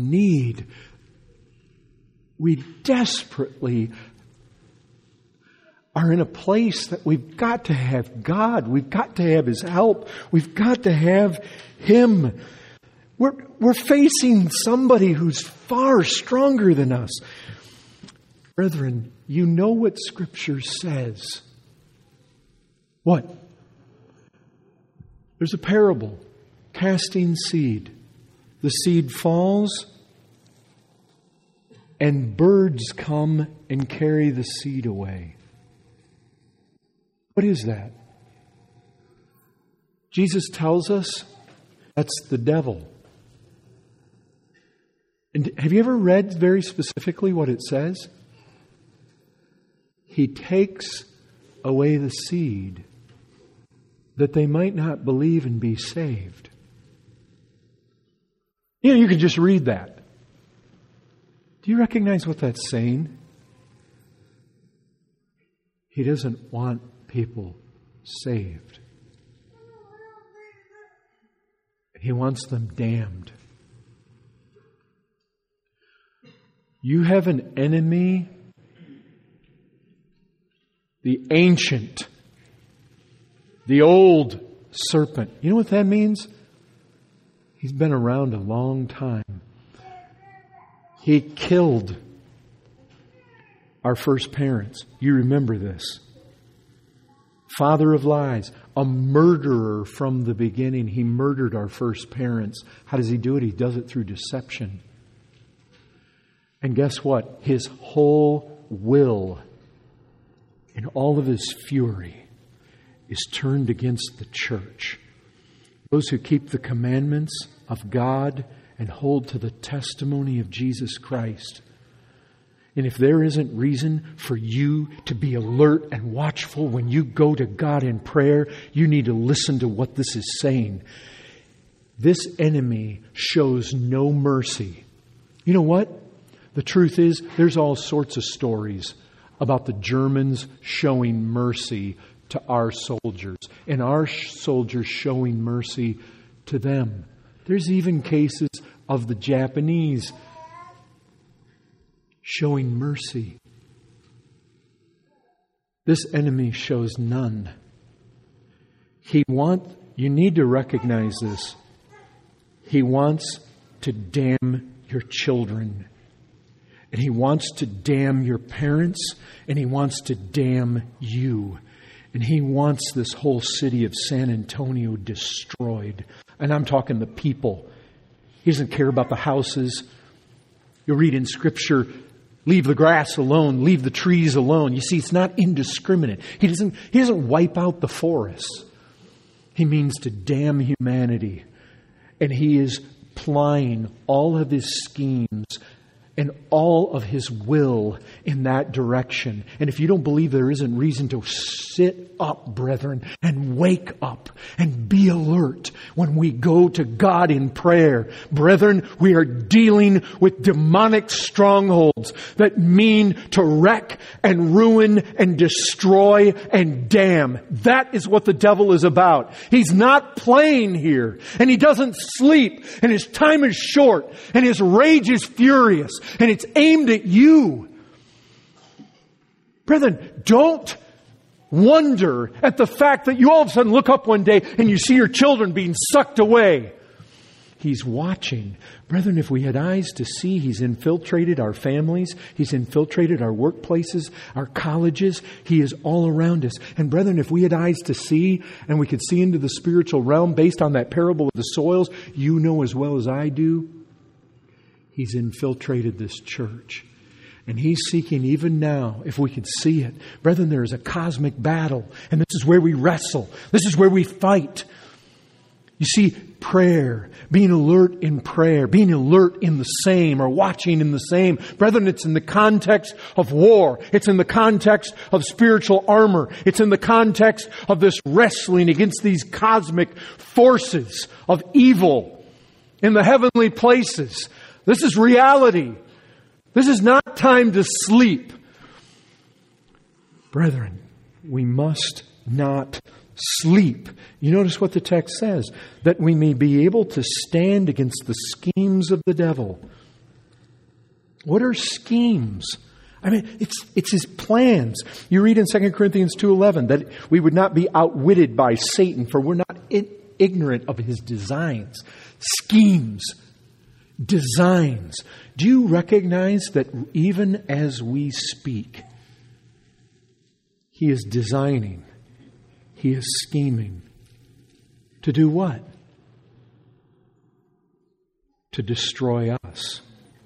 are in a place that we've got to have God. We've got to have His help. We've got to have Him. We're facing somebody who's far stronger than us. Brethren, you know what Scripture says. What? There's a parable. Casting seed. The seed falls, and birds come and carry the seed away. What is that? Jesus tells us that's the devil. And have you ever read very specifically what it says? He takes away the seed that they might not believe and be saved. You know, you can just read that. Do you recognize what that's saying? He doesn't want people saved. He wants them damned. You have an enemy. the ancient, the old serpent. You know what that means? He's been around a long time. He killed our first parents. You remember this. Father of lies, a murderer from the beginning. He murdered our first parents. How does he do it? He does it through deception. And guess what? His whole will, in all of his fury, is turned against the church. Those who keep the commandments of God and hold to the testimony of Jesus Christ. And if there isn't reason for you to be alert and watchful when you go to God in prayer, you need to listen to what this is saying. This enemy shows no mercy. You know what? The truth is, there's all sorts of stories about the Germans showing mercy to our soldiers, and our soldiers showing mercy to them. There's even cases of the Japanese showing mercy. This enemy shows none. You need to recognize this. He wants to damn your children. And he wants to damn your parents. And he wants to damn you. And he wants this whole city of San Antonio destroyed. And I'm talking the people. He doesn't care about the houses. You'll read in Scripture, leave the grass alone, leave the trees alone. You see, it's not indiscriminate. He doesn't wipe out the forests. He means to damn humanity. And he is plying all of his schemes and all of his will in that direction. And if you don't believe there isn't reason to sit up, brethren, and wake up and be alert when we go to God in prayer. Brethren, we are dealing with demonic strongholds that mean to wreck and ruin and destroy and damn. That is what the devil is about. He's not playing here, and he doesn't sleep, and his time is short, and his rage is furious. And it's aimed at you. Brethren, don't wonder at the fact that you all of a sudden look up one day and you see your children being sucked away. He's watching. Brethren, if we had eyes to see, He's infiltrated our families. He's infiltrated our workplaces, our colleges. He is all around us. And brethren, if we had eyes to see and we could see into the spiritual realm based on that parable of the soils, you know as well as I do, He's infiltrated this church. And He's seeking even now, if we can see it. Brethren, there is a cosmic battle. And this is where we wrestle. This is where we fight. You see, prayer, being alert in prayer, being alert in the same or watching in the same. Brethren, it's in the context of war. It's in the context of spiritual armor. It's in the context of this wrestling against these cosmic forces of evil in the heavenly places. This is reality. This is not time to sleep. Brethren, we must not sleep. You notice what the text says, that we may be able to stand against the schemes of the devil. What are schemes? I mean, it's his plans. You read in 2 Corinthians 2:11 that we would not be outwitted by Satan, for we're not ignorant of his designs. Schemes. Designs. Do you recognize that even as we speak, he is designing, he is scheming to do what? To destroy us.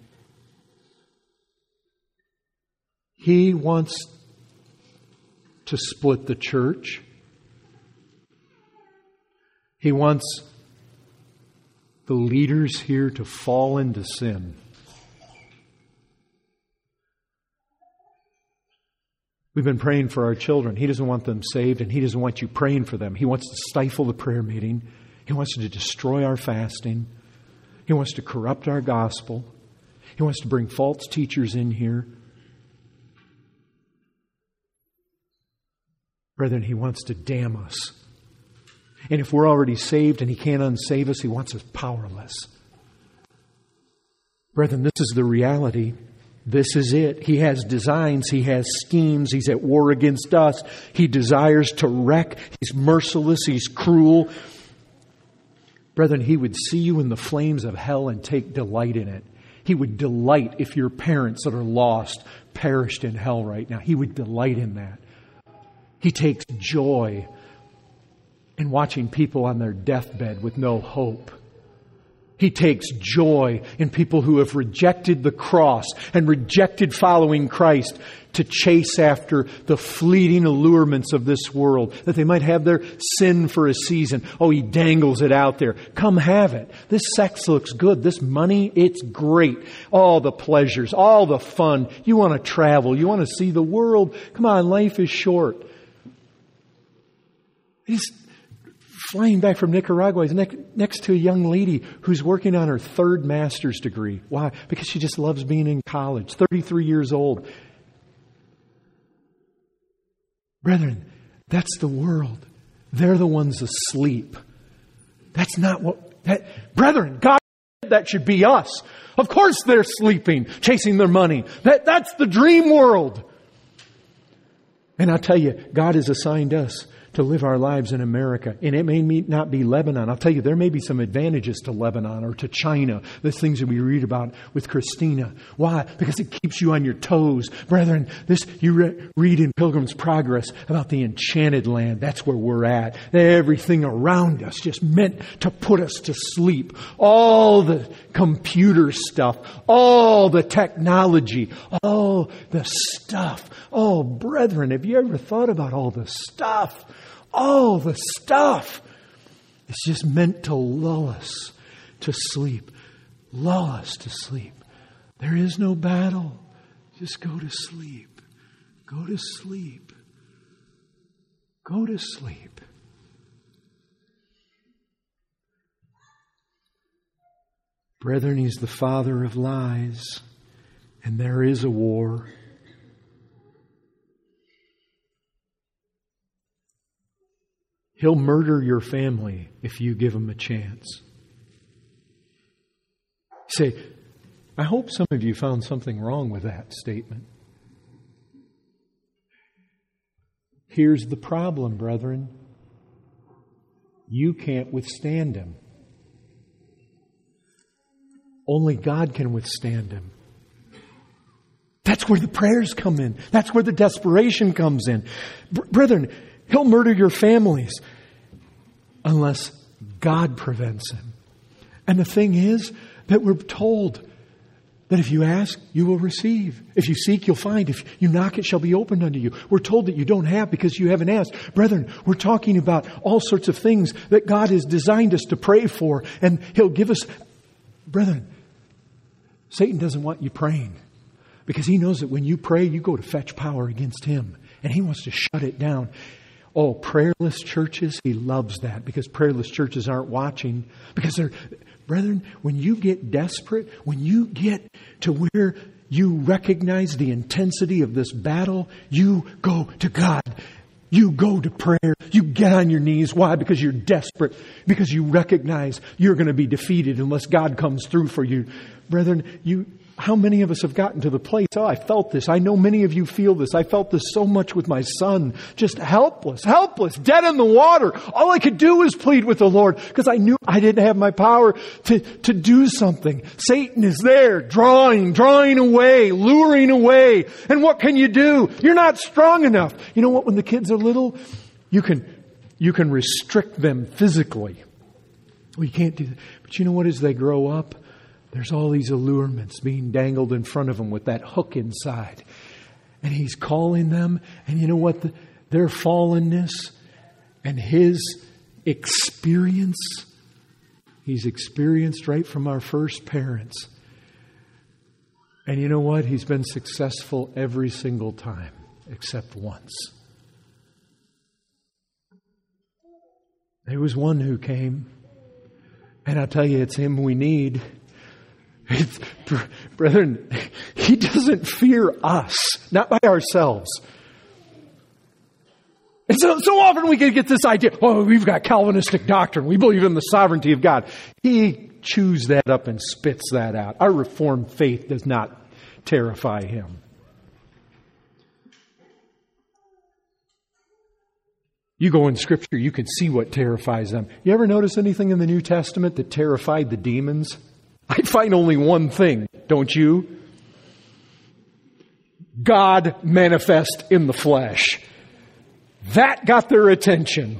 He wants to split the church. He wants the leaders here to fall into sin. We've been praying for our children. He doesn't want them saved, and He doesn't want you praying for them. He wants to stifle the prayer meeting. He wants to destroy our fasting. He wants to corrupt our gospel. He wants to bring false teachers in here. Brethren, He wants to damn us. And if we're already saved and He can't unsave us, He wants us powerless. Brethren, this is the reality. This is it. He has designs. He has schemes. He's at war against us. He desires to wreck. He's merciless. He's cruel. Brethren, He would see you in the flames of hell and take delight in it. He would delight if your parents that are lost perished in hell right now. He would delight in that. He takes joy in watching people on their deathbed with no hope. He takes joy in people who have rejected the cross and rejected following Christ to chase after the fleeting allurements of this world, that they might have their sin for a season. Oh, He dangles it out there. Come have it. This sex looks good. This money, it's great. All the pleasures, all the fun. You want to travel. You want to see the world. Come on, life is short. He's flying back from Nicaragua. He's next to a young lady who's working on her third master's degree. Why? Because she just loves being in college. 33 years old. Brethren, that's the world. They're the ones asleep. That's not what... Brethren, God, that should be us. Of course they're sleeping, chasing their money. That's the dream world. And I'll tell you, God has assigned us to live our lives in America. And it may not be Lebanon. I'll tell you, there may be some advantages to Lebanon or to China. The things that we read about with Christina. Why? Because it keeps you on your toes. Brethren, you read in Pilgrim's Progress about the enchanted land. That's where we're at. Everything around us just meant to put us to sleep. All the computer stuff, all the technology, all the stuff. Oh, brethren, have you ever thought about all the stuff? Oh, the stuff. It's just meant to lull us to sleep. Lull us to sleep. There is no battle. Just go to sleep. Go to sleep. Go to sleep. Brethren, He's the father of lies, and there is a war. He'll murder your family if you give him a chance. Say, I hope some of you found something wrong with that statement. Here's the problem, brethren. You can't withstand him. Only God can withstand him. That's where the prayers come in. That's where the desperation comes in. Brethren, he'll murder your families unless God prevents him. And the thing is that we're told that if you ask, you will receive. If you seek, you'll find. If you knock, it shall be opened unto you. We're told that you don't have because you haven't asked. Brethren, we're talking about all sorts of things that God has designed us to pray for. And he'll give us... Brethren, Satan doesn't want you praying because he knows that when you pray, you go to fetch power against him. And he wants to shut it down. Oh, prayerless churches, he loves that because prayerless churches aren't watching. Because they're... Brethren, when you get desperate, when you get to where you recognize the intensity of this battle, you go to God. You go to prayer. You get on your knees. Why? Because you're desperate. Because you recognize you're going to be defeated unless God comes through for you. Brethren, how many of us have gotten to the place, oh, I felt this. I know many of you feel this. I felt this so much with my son. Just helpless, dead in the water. All I could do was plead with the Lord because I knew I didn't have my power to do something. Satan is there, drawing away, luring away. And what can you do? You're not strong enough. You know what? When the kids are little, you can restrict them physically. Well, you can't do that. But you know what? As they grow up, there's all these allurements being dangled in front of them with that hook inside. And he's calling them. And you know what? Their fallenness and his experience, he's experienced right from our first parents. And you know what? He's been successful every single time, except once. There was one who came. And I'll tell you, it's him we need. Brethren, he doesn't fear us, not by ourselves. And so often we can get this idea, oh, we've got Calvinistic doctrine. We believe in the sovereignty of God. He chews that up and spits that out. Our Reformed faith does not terrify him. You go in Scripture, you can see what terrifies them. You ever notice anything in the New Testament that terrified the demons? I find only one thing, don't you? God manifest in the flesh. That got their attention.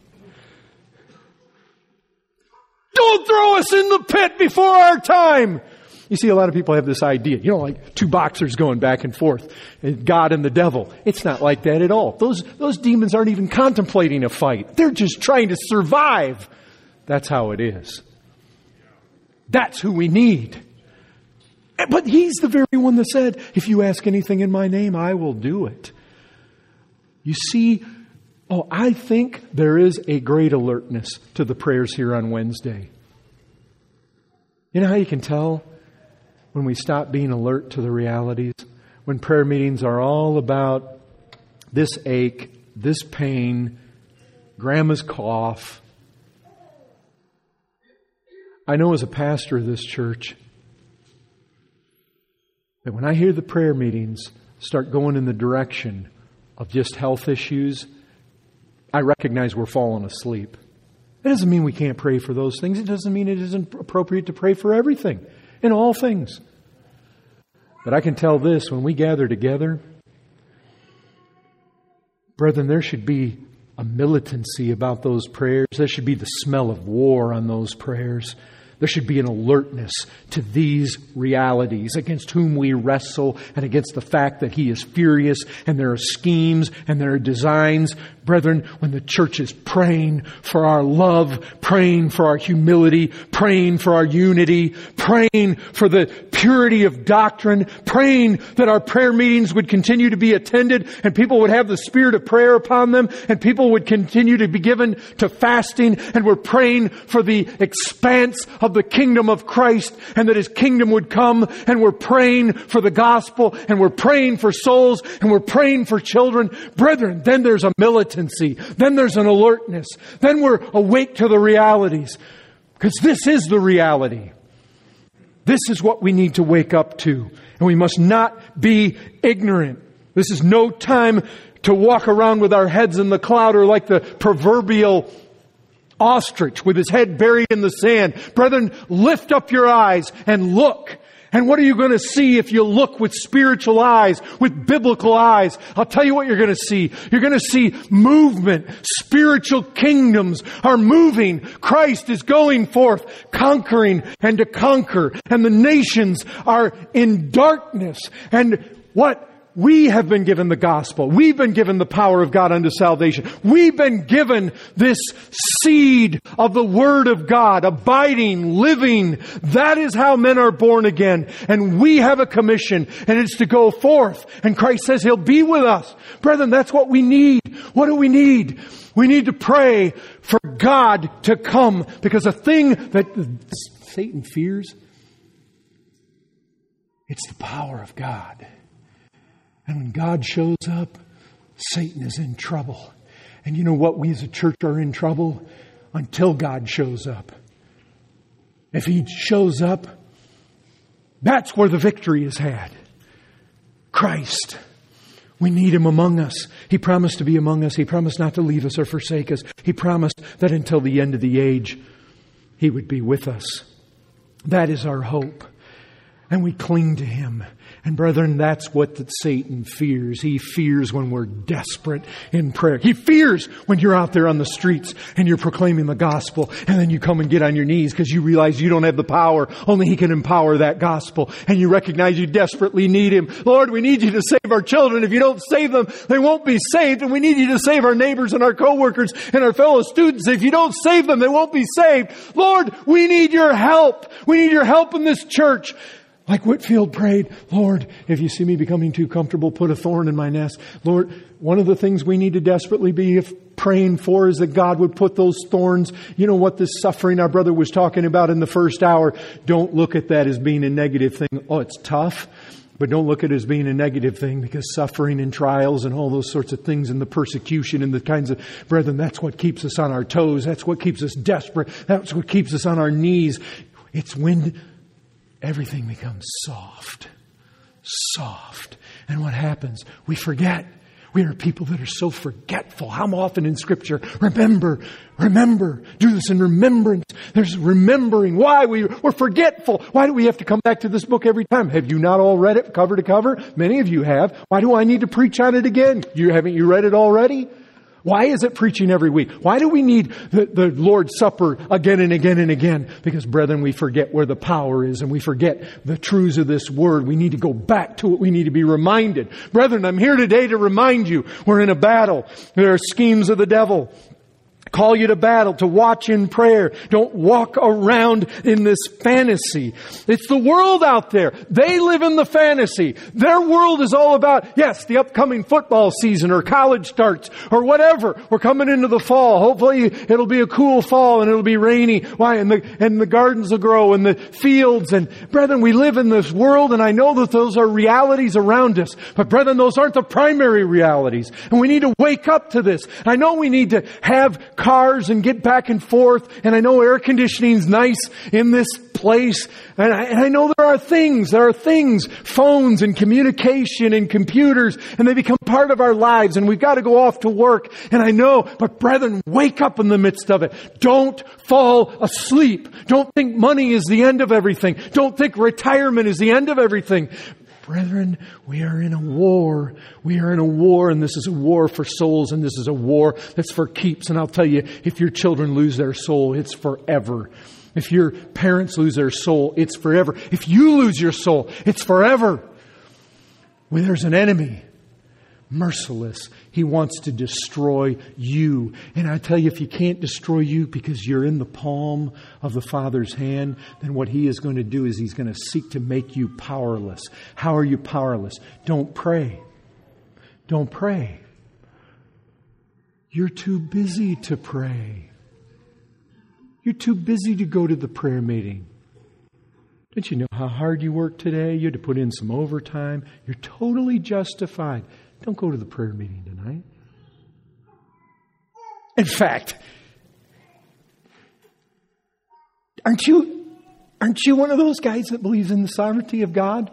Don't throw us in the pit before our time. You see, a lot of people have this idea, like two boxers going back and forth, God and the devil. It's not like that at all. Those demons aren't even contemplating a fight. They're just trying to survive. That's how it is. That's who we need. But He's the very one that said, if you ask anything in my name, I will do it. You see, I think there is a great alertness to the prayers here on Wednesday. You know how you can tell when we stop being alert to the realities? When prayer meetings are all about this ache, this pain, grandma's cough. I know as a pastor of this church that when I hear the prayer meetings start going in the direction of just health issues, I recognize we're falling asleep. It doesn't mean we can't pray for those things. It doesn't mean it isn't appropriate to pray for everything, in all things. But I can tell this, when we gather together, brethren, there should be a militancy about those prayers. There should be the smell of war on those prayers. There should be an alertness to these realities against whom we wrestle and against the fact that He is furious and there are schemes and there are designs. Brethren, when the church is praying for our love, praying for our humility, praying for our unity, praying for the purity of doctrine, praying that our prayer meetings would continue to be attended and people would have the spirit of prayer upon them and people would continue to be given to fasting, and we're praying for the expanse of the kingdom of Christ and that His kingdom would come, and we're praying for the gospel and we're praying for souls and we're praying for children. Brethren, then there's a militancy. Then there's an alertness. Then we're awake to the realities. Because this is the reality. This is what we need to wake up to. And we must not be ignorant. This is no time to walk around with our heads in the cloud or like the proverbial ostrich with his head buried in the sand. Brethren, lift up your eyes and look. And what are you going to see if you look with spiritual eyes, with biblical eyes? I'll tell you what you're going to see. You're going to see movement. Spiritual kingdoms are moving. Christ is going forth, conquering and to conquer. And the nations are in darkness. And what? We have been given the gospel. We've been given the power of God unto salvation. We've been given this seed of the Word of God, abiding, living. That is how men are born again. And we have a commission, and it's to go forth. And Christ says He'll be with us. Brethren, that's what we need. What do we need? We need to pray for God to come. Because a thing that Satan fears, it's the power of God. And when God shows up, Satan is in trouble. And you know what? We as a church are in trouble until God shows up. If He shows up, that's where the victory is had. Christ. We need Him among us. He promised to be among us. He promised not to leave us or forsake us. He promised that until the end of the age, He would be with us. That is our hope. And we cling to Him. And brethren, that's what Satan fears. He fears when we're desperate in prayer. He fears when you're out there on the streets and you're proclaiming the gospel and then you come and get on your knees because you realize you don't have the power. Only He can empower that gospel. And you recognize you desperately need Him. Lord, we need You to save our children. If You don't save them, they won't be saved. And we need You to save our neighbors and our coworkers and our fellow students. If You don't save them, they won't be saved. Lord, we need Your help. We need Your help in this church. Like Whitefield prayed, Lord, if You see me becoming too comfortable, put a thorn in my nest. Lord, one of the things we need to desperately be praying for is that God would put those thorns. You know what, this suffering our brother was talking about in the first hour, don't look at that as being a negative thing. Oh, it's tough, but don't look at it as being a negative thing, because suffering and trials and all those sorts of things and the persecution and the kinds of, brethren, that's what keeps us on our toes. That's what keeps us desperate. That's what keeps us on our knees. It's when everything becomes soft. soft. And what happens? We forget. We are people that are so forgetful. How often in Scripture, remember, do this in remembrance. There's remembering. Why? We're forgetful. Why do we have to come back to this book every time? Have you not all read it cover to cover? Many of you have. Why do I need to preach on it again? Haven't you read it already? Why is it preaching every week? Why do we need the Lord's Supper again and again and again? Because, brethren, we forget where the power is and we forget the truths of this Word. We need to go back to it. We need to be reminded. Brethren, I'm here today to remind you we're in a battle. There are schemes of the devil. Call you to battle, to watch in prayer. Don't walk around in this fantasy. It's the world out there. They live in the fantasy. Their world is all about, yes, the upcoming football season or college starts or whatever. We're coming into the fall. Hopefully it'll be a cool fall and it'll be rainy. Why? And the gardens will grow and the fields. And brethren, we live in this world, and I know that those are realities around us. But brethren, those aren't the primary realities. And we need to wake up to this. I know we need to have cars and get back and forth. And I know air conditioning's nice in this place. And I know there are things, phones and communication and computers, and they become part of our lives, and we've got to go off to work. And I know, but brethren, wake up in the midst of it. Don't fall asleep. Don't think money is the end of everything. Don't think retirement is the end of everything. Brethren, we are in a war. We are in a war, and this is a war for souls, and this is a war that's for keeps. And I'll tell you, if your children lose their soul, it's forever. If your parents lose their soul, it's forever. If you lose your soul, it's forever. When there's an enemy, merciless, he wants to destroy you. And I tell you, if he can't destroy you because you're in the palm of the Father's hand, then what he is going to do is he's going to seek to make you powerless. How are you powerless? Don't pray. Don't pray. You're too busy to pray. You're too busy to go to the prayer meeting. Don't you know how hard you worked today? You had to put in some overtime. You're totally justified. Don't go to the prayer meeting tonight. In fact, aren't you one of those guys that believes in the sovereignty of God?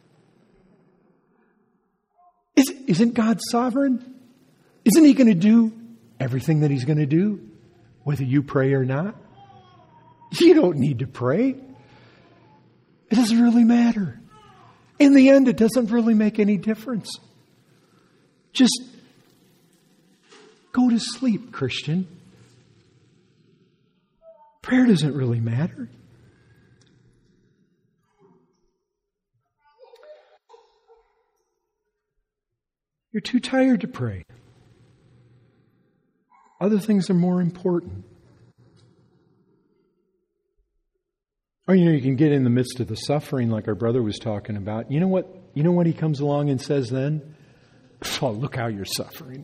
Isn't God sovereign? Isn't He going to do everything that He's going to do, whether you pray or not? You don't need to pray. It doesn't really matter. In the end, it doesn't really make any difference. Just go to sleep, Christian. Prayer doesn't really matter. You're too tired to pray. Other things are more important. Or, you can get in the midst of the suffering like our brother was talking about. You know what he comes along and says then? Oh, look how you're suffering.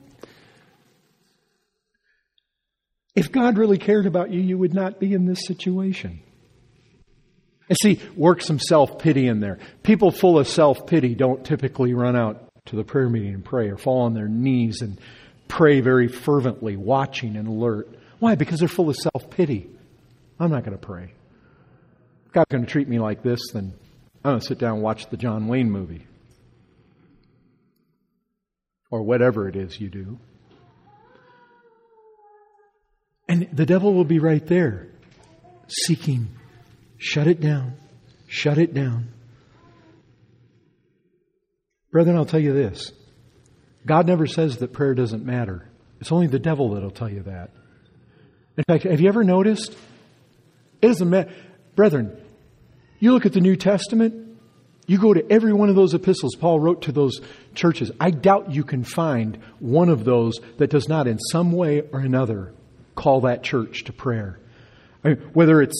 If God really cared about you, you would not be in this situation. And see, work some self-pity in there. People full of self-pity don't typically run out to the prayer meeting and pray or fall on their knees and pray very fervently, watching and alert. Why? Because they're full of self-pity. I'm not going to pray. If God's going to treat me like this, then I'm going to sit down and watch the John Wayne movie. Or whatever it is you do. And the devil will be right there, seeking. Shut it down. Shut it down. Brethren, I'll tell you this. God never says that prayer doesn't matter. It's only the devil that'll tell you that. In fact, have you ever noticed? It doesn't matter. Brethren, you look at the New Testament, you go to every one of those epistles Paul wrote to those churches. I doubt you can find one of those that does not in some way or another call that church to prayer. I mean, whether it's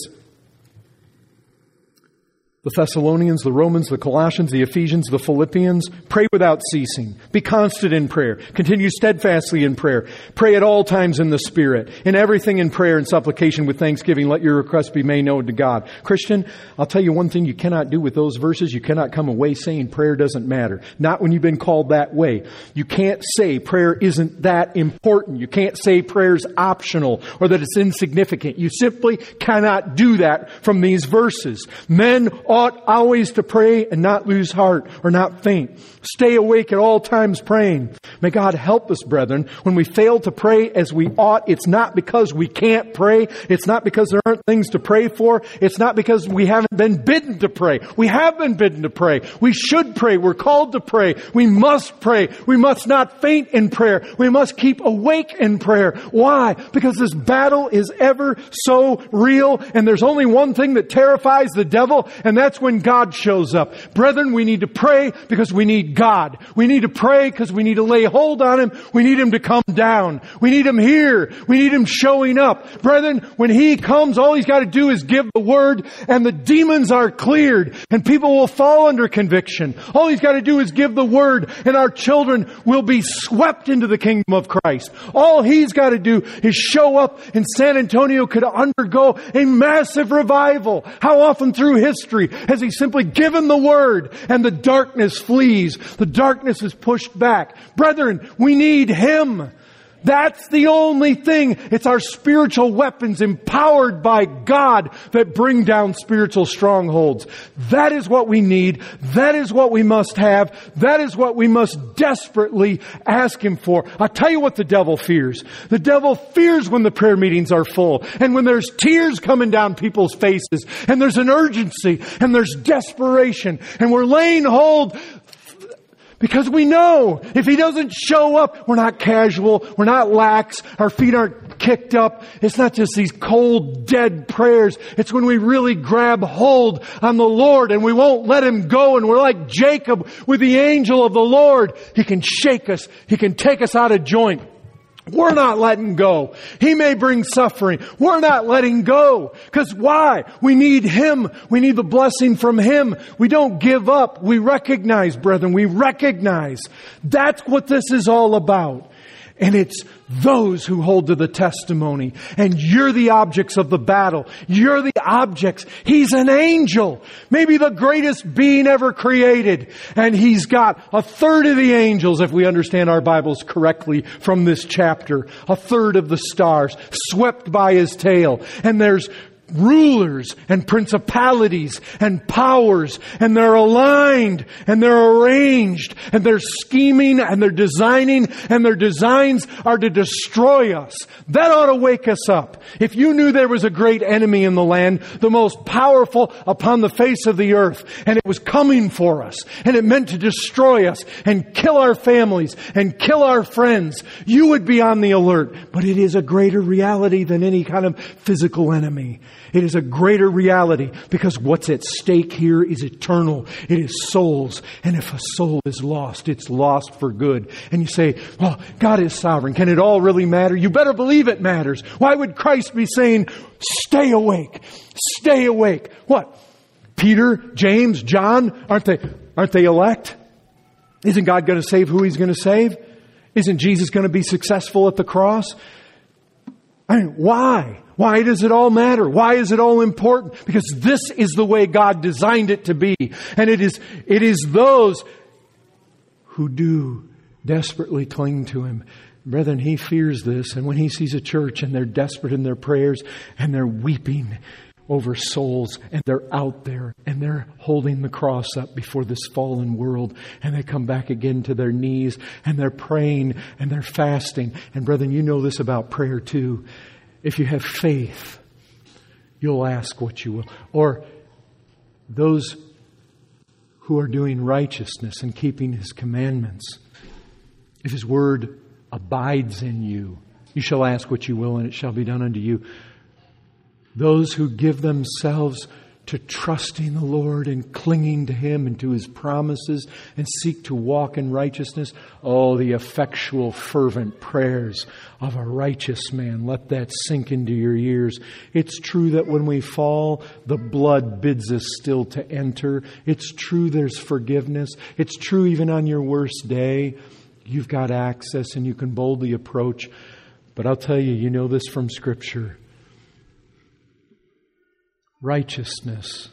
the Thessalonians, the Romans, the Colossians, the Ephesians, the Philippians, pray without ceasing. Be constant in prayer. Continue steadfastly in prayer. Pray at all times in the Spirit. In everything in prayer and supplication with thanksgiving, let your requests be made known to God. Christian, I'll tell you one thing you cannot do with those verses. You cannot come away saying prayer doesn't matter. Not when you've been called that way. You can't say prayer isn't that important. You can't say prayer's optional or that it's insignificant. You simply cannot do that from these verses. Men ought always to pray and not lose heart or not faint. Stay awake at all times praying. May God help us, brethren. When we fail to pray as we ought, it's not because we can't pray. It's not because there aren't things to pray for. It's not because we haven't been bidden to pray. We have been bidden to pray. We should pray. We're called to pray. We must pray. We must not faint in prayer. We must keep awake in prayer. Why? Because this battle is ever so real, and there's only one thing that terrifies the devil, and that's when God shows up. Brethren, we need to pray because we need God. We need to pray because we need to lay hold on Him. We need Him to come down. We need Him here. We need Him showing up. Brethren, when He comes, all He's got to do is give the word, and the demons are cleared, and people will fall under conviction. All He's got to do is give the word, and our children will be swept into the kingdom of Christ. All He's got to do is show up, and San Antonio could undergo a massive revival. How often through history has He simply given the word and the darkness flees? The darkness is pushed back. Brethren, we need Him. That's the only thing. It's our spiritual weapons empowered by God that bring down spiritual strongholds. That is what we need. That is what we must have. That is what we must desperately ask Him for. I'll tell you what the devil fears. The devil fears when the prayer meetings are full and when there's tears coming down people's faces and there's an urgency and there's desperation and we're laying hold. Because we know if He doesn't show up, we're not casual, we're not lax, our feet aren't kicked up. It's not just these cold, dead prayers. It's when we really grab hold on the Lord and we won't let Him go. And we're like Jacob with the angel of the Lord. He can shake us. He can take us out of joint. We're not letting go. He may bring suffering. We're not letting go. Because why? We need Him. We need the blessing from Him. We don't give up. We recognize, brethren, we recognize. That's what this is all about. And it's those who hold to the testimony. And you're the objects of the battle. You're the objects. He's an angel. Maybe the greatest being ever created. And He's got a third of the angels, if we understand our Bibles correctly from this chapter. A third of the stars swept by His tail. And there's rulers and principalities and powers, and they're aligned and they're arranged and they're scheming and they're designing, and their designs are to destroy us. That ought to wake us up. If you knew there was a great enemy in the land, the most powerful upon the face of the earth, and it was coming for us, and it meant to destroy us and kill our families and kill our friends, you would be on the alert. But it is a greater reality than any kind of physical enemy. It is a greater reality because what's at stake here is eternal. It is souls. And if a soul is lost, it's lost for good. And you say, well, God is sovereign. Can it all really matter? You better believe it matters. Why would Christ be saying, stay awake, stay awake? What? Peter, James, John, aren't they elect? Isn't God going to save who He's going to save? Isn't Jesus going to be successful at the cross? I mean, why? Why does it all matter? Why is it all important? Because this is the way God designed it to be. And it is those who do desperately cling to Him. Brethren, He fears this. And when He sees a church and they're desperate in their prayers and they're weeping over souls and they're out there and they're holding the cross up before this fallen world, and they come back again to their knees and they're praying and they're fasting. And brethren, you know this about prayer too. If you have faith, you'll ask what you will. Or those who are doing righteousness and keeping His commandments, if His word abides in you, you shall ask what you will and it shall be done unto you. Those who give themselves to trusting the Lord and clinging to Him and to His promises and seek to walk in righteousness. Oh, the effectual, fervent prayers of a righteous man. Let that sink into your ears. It's true that when we fall, the blood bids us still to enter. It's true there's forgiveness. It's true even on your worst day, you've got access and you can boldly approach. But I'll tell you, you know this from Scripture. Righteousness,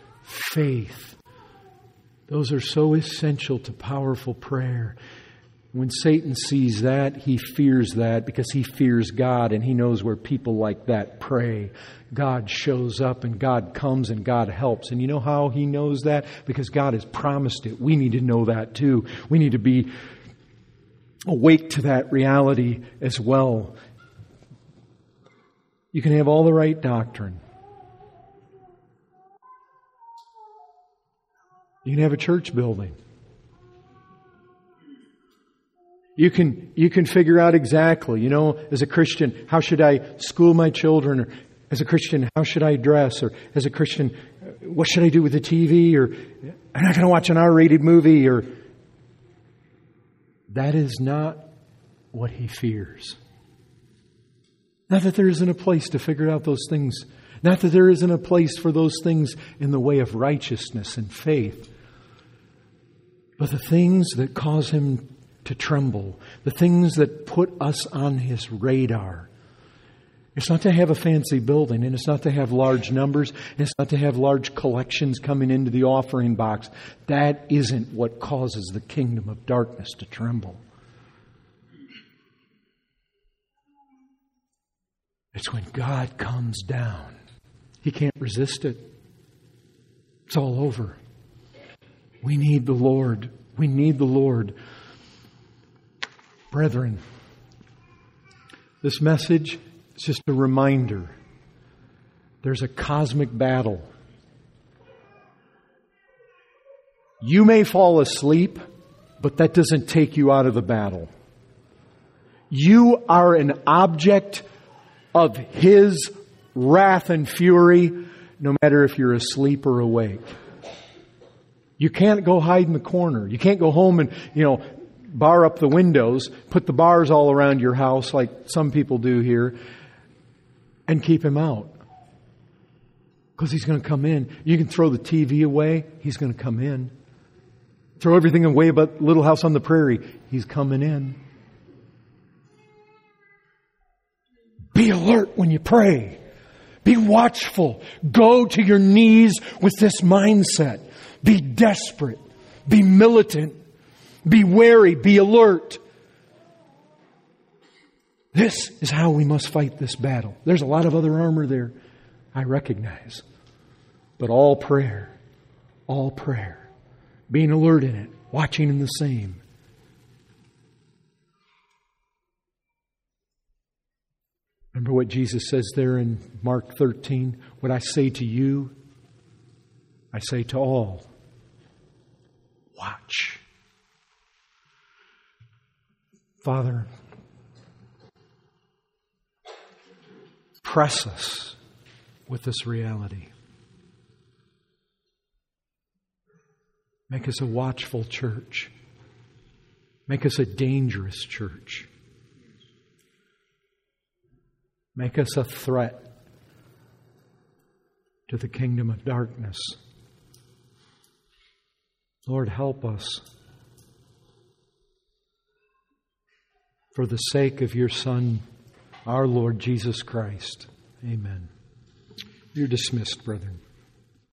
faith. Those are so essential to powerful prayer. When Satan sees that, he fears that because he fears God and he knows where people like that pray. God shows up and God comes and God helps. And you know how he knows that? Because God has promised it. We need to know that too. We need to be awake to that reality as well. You can have all the right doctrine. You can have a church building. You can figure out exactly, as a Christian, how should I school my children? Or as a Christian, how should I dress? Or as a Christian, what should I do with the TV? Or I'm not going to watch an R-rated movie. Or that is not what he fears. Not that there isn't a place to figure out those things. Not that there isn't a place for those things in the way of righteousness and faith. But the things that cause him to tremble, the things that put us on his radar. It's not to have a fancy building, and it's not to have large numbers, and it's not to have large collections coming into the offering box. That isn't what causes the kingdom of darkness to tremble. It's when God comes down. He can't resist it. It's all over. We need the Lord. We need the Lord. Brethren, this message is just a reminder. There's a cosmic battle. You may fall asleep, but that doesn't take you out of the battle. You are an object of His wrath and fury, no matter if you're asleep or awake. You can't go hide in the corner. You can't go home and, bar up the windows, put the bars all around your house like some people do here, and keep Him out. Because He's going to come in. You can throw the TV away. He's going to come in. Throw everything away but Little House on the Prairie. He's coming in. Be alert when you pray. Be watchful. Go to your knees with this mindset. Be desperate. Be militant. Be wary. Be alert. This is how we must fight this battle. There's a lot of other armor there, I recognize. But all prayer, being alert in it, watching in the same. Remember what Jesus says there in Mark 13? What I say to you, I say to all. Watch. Father, press us with this reality. Make us a watchful church. Make us a dangerous church. Make us a threat to the kingdom of darkness. Lord, help us. For the sake of your Son, our Lord Jesus Christ. Amen. You're dismissed, brethren.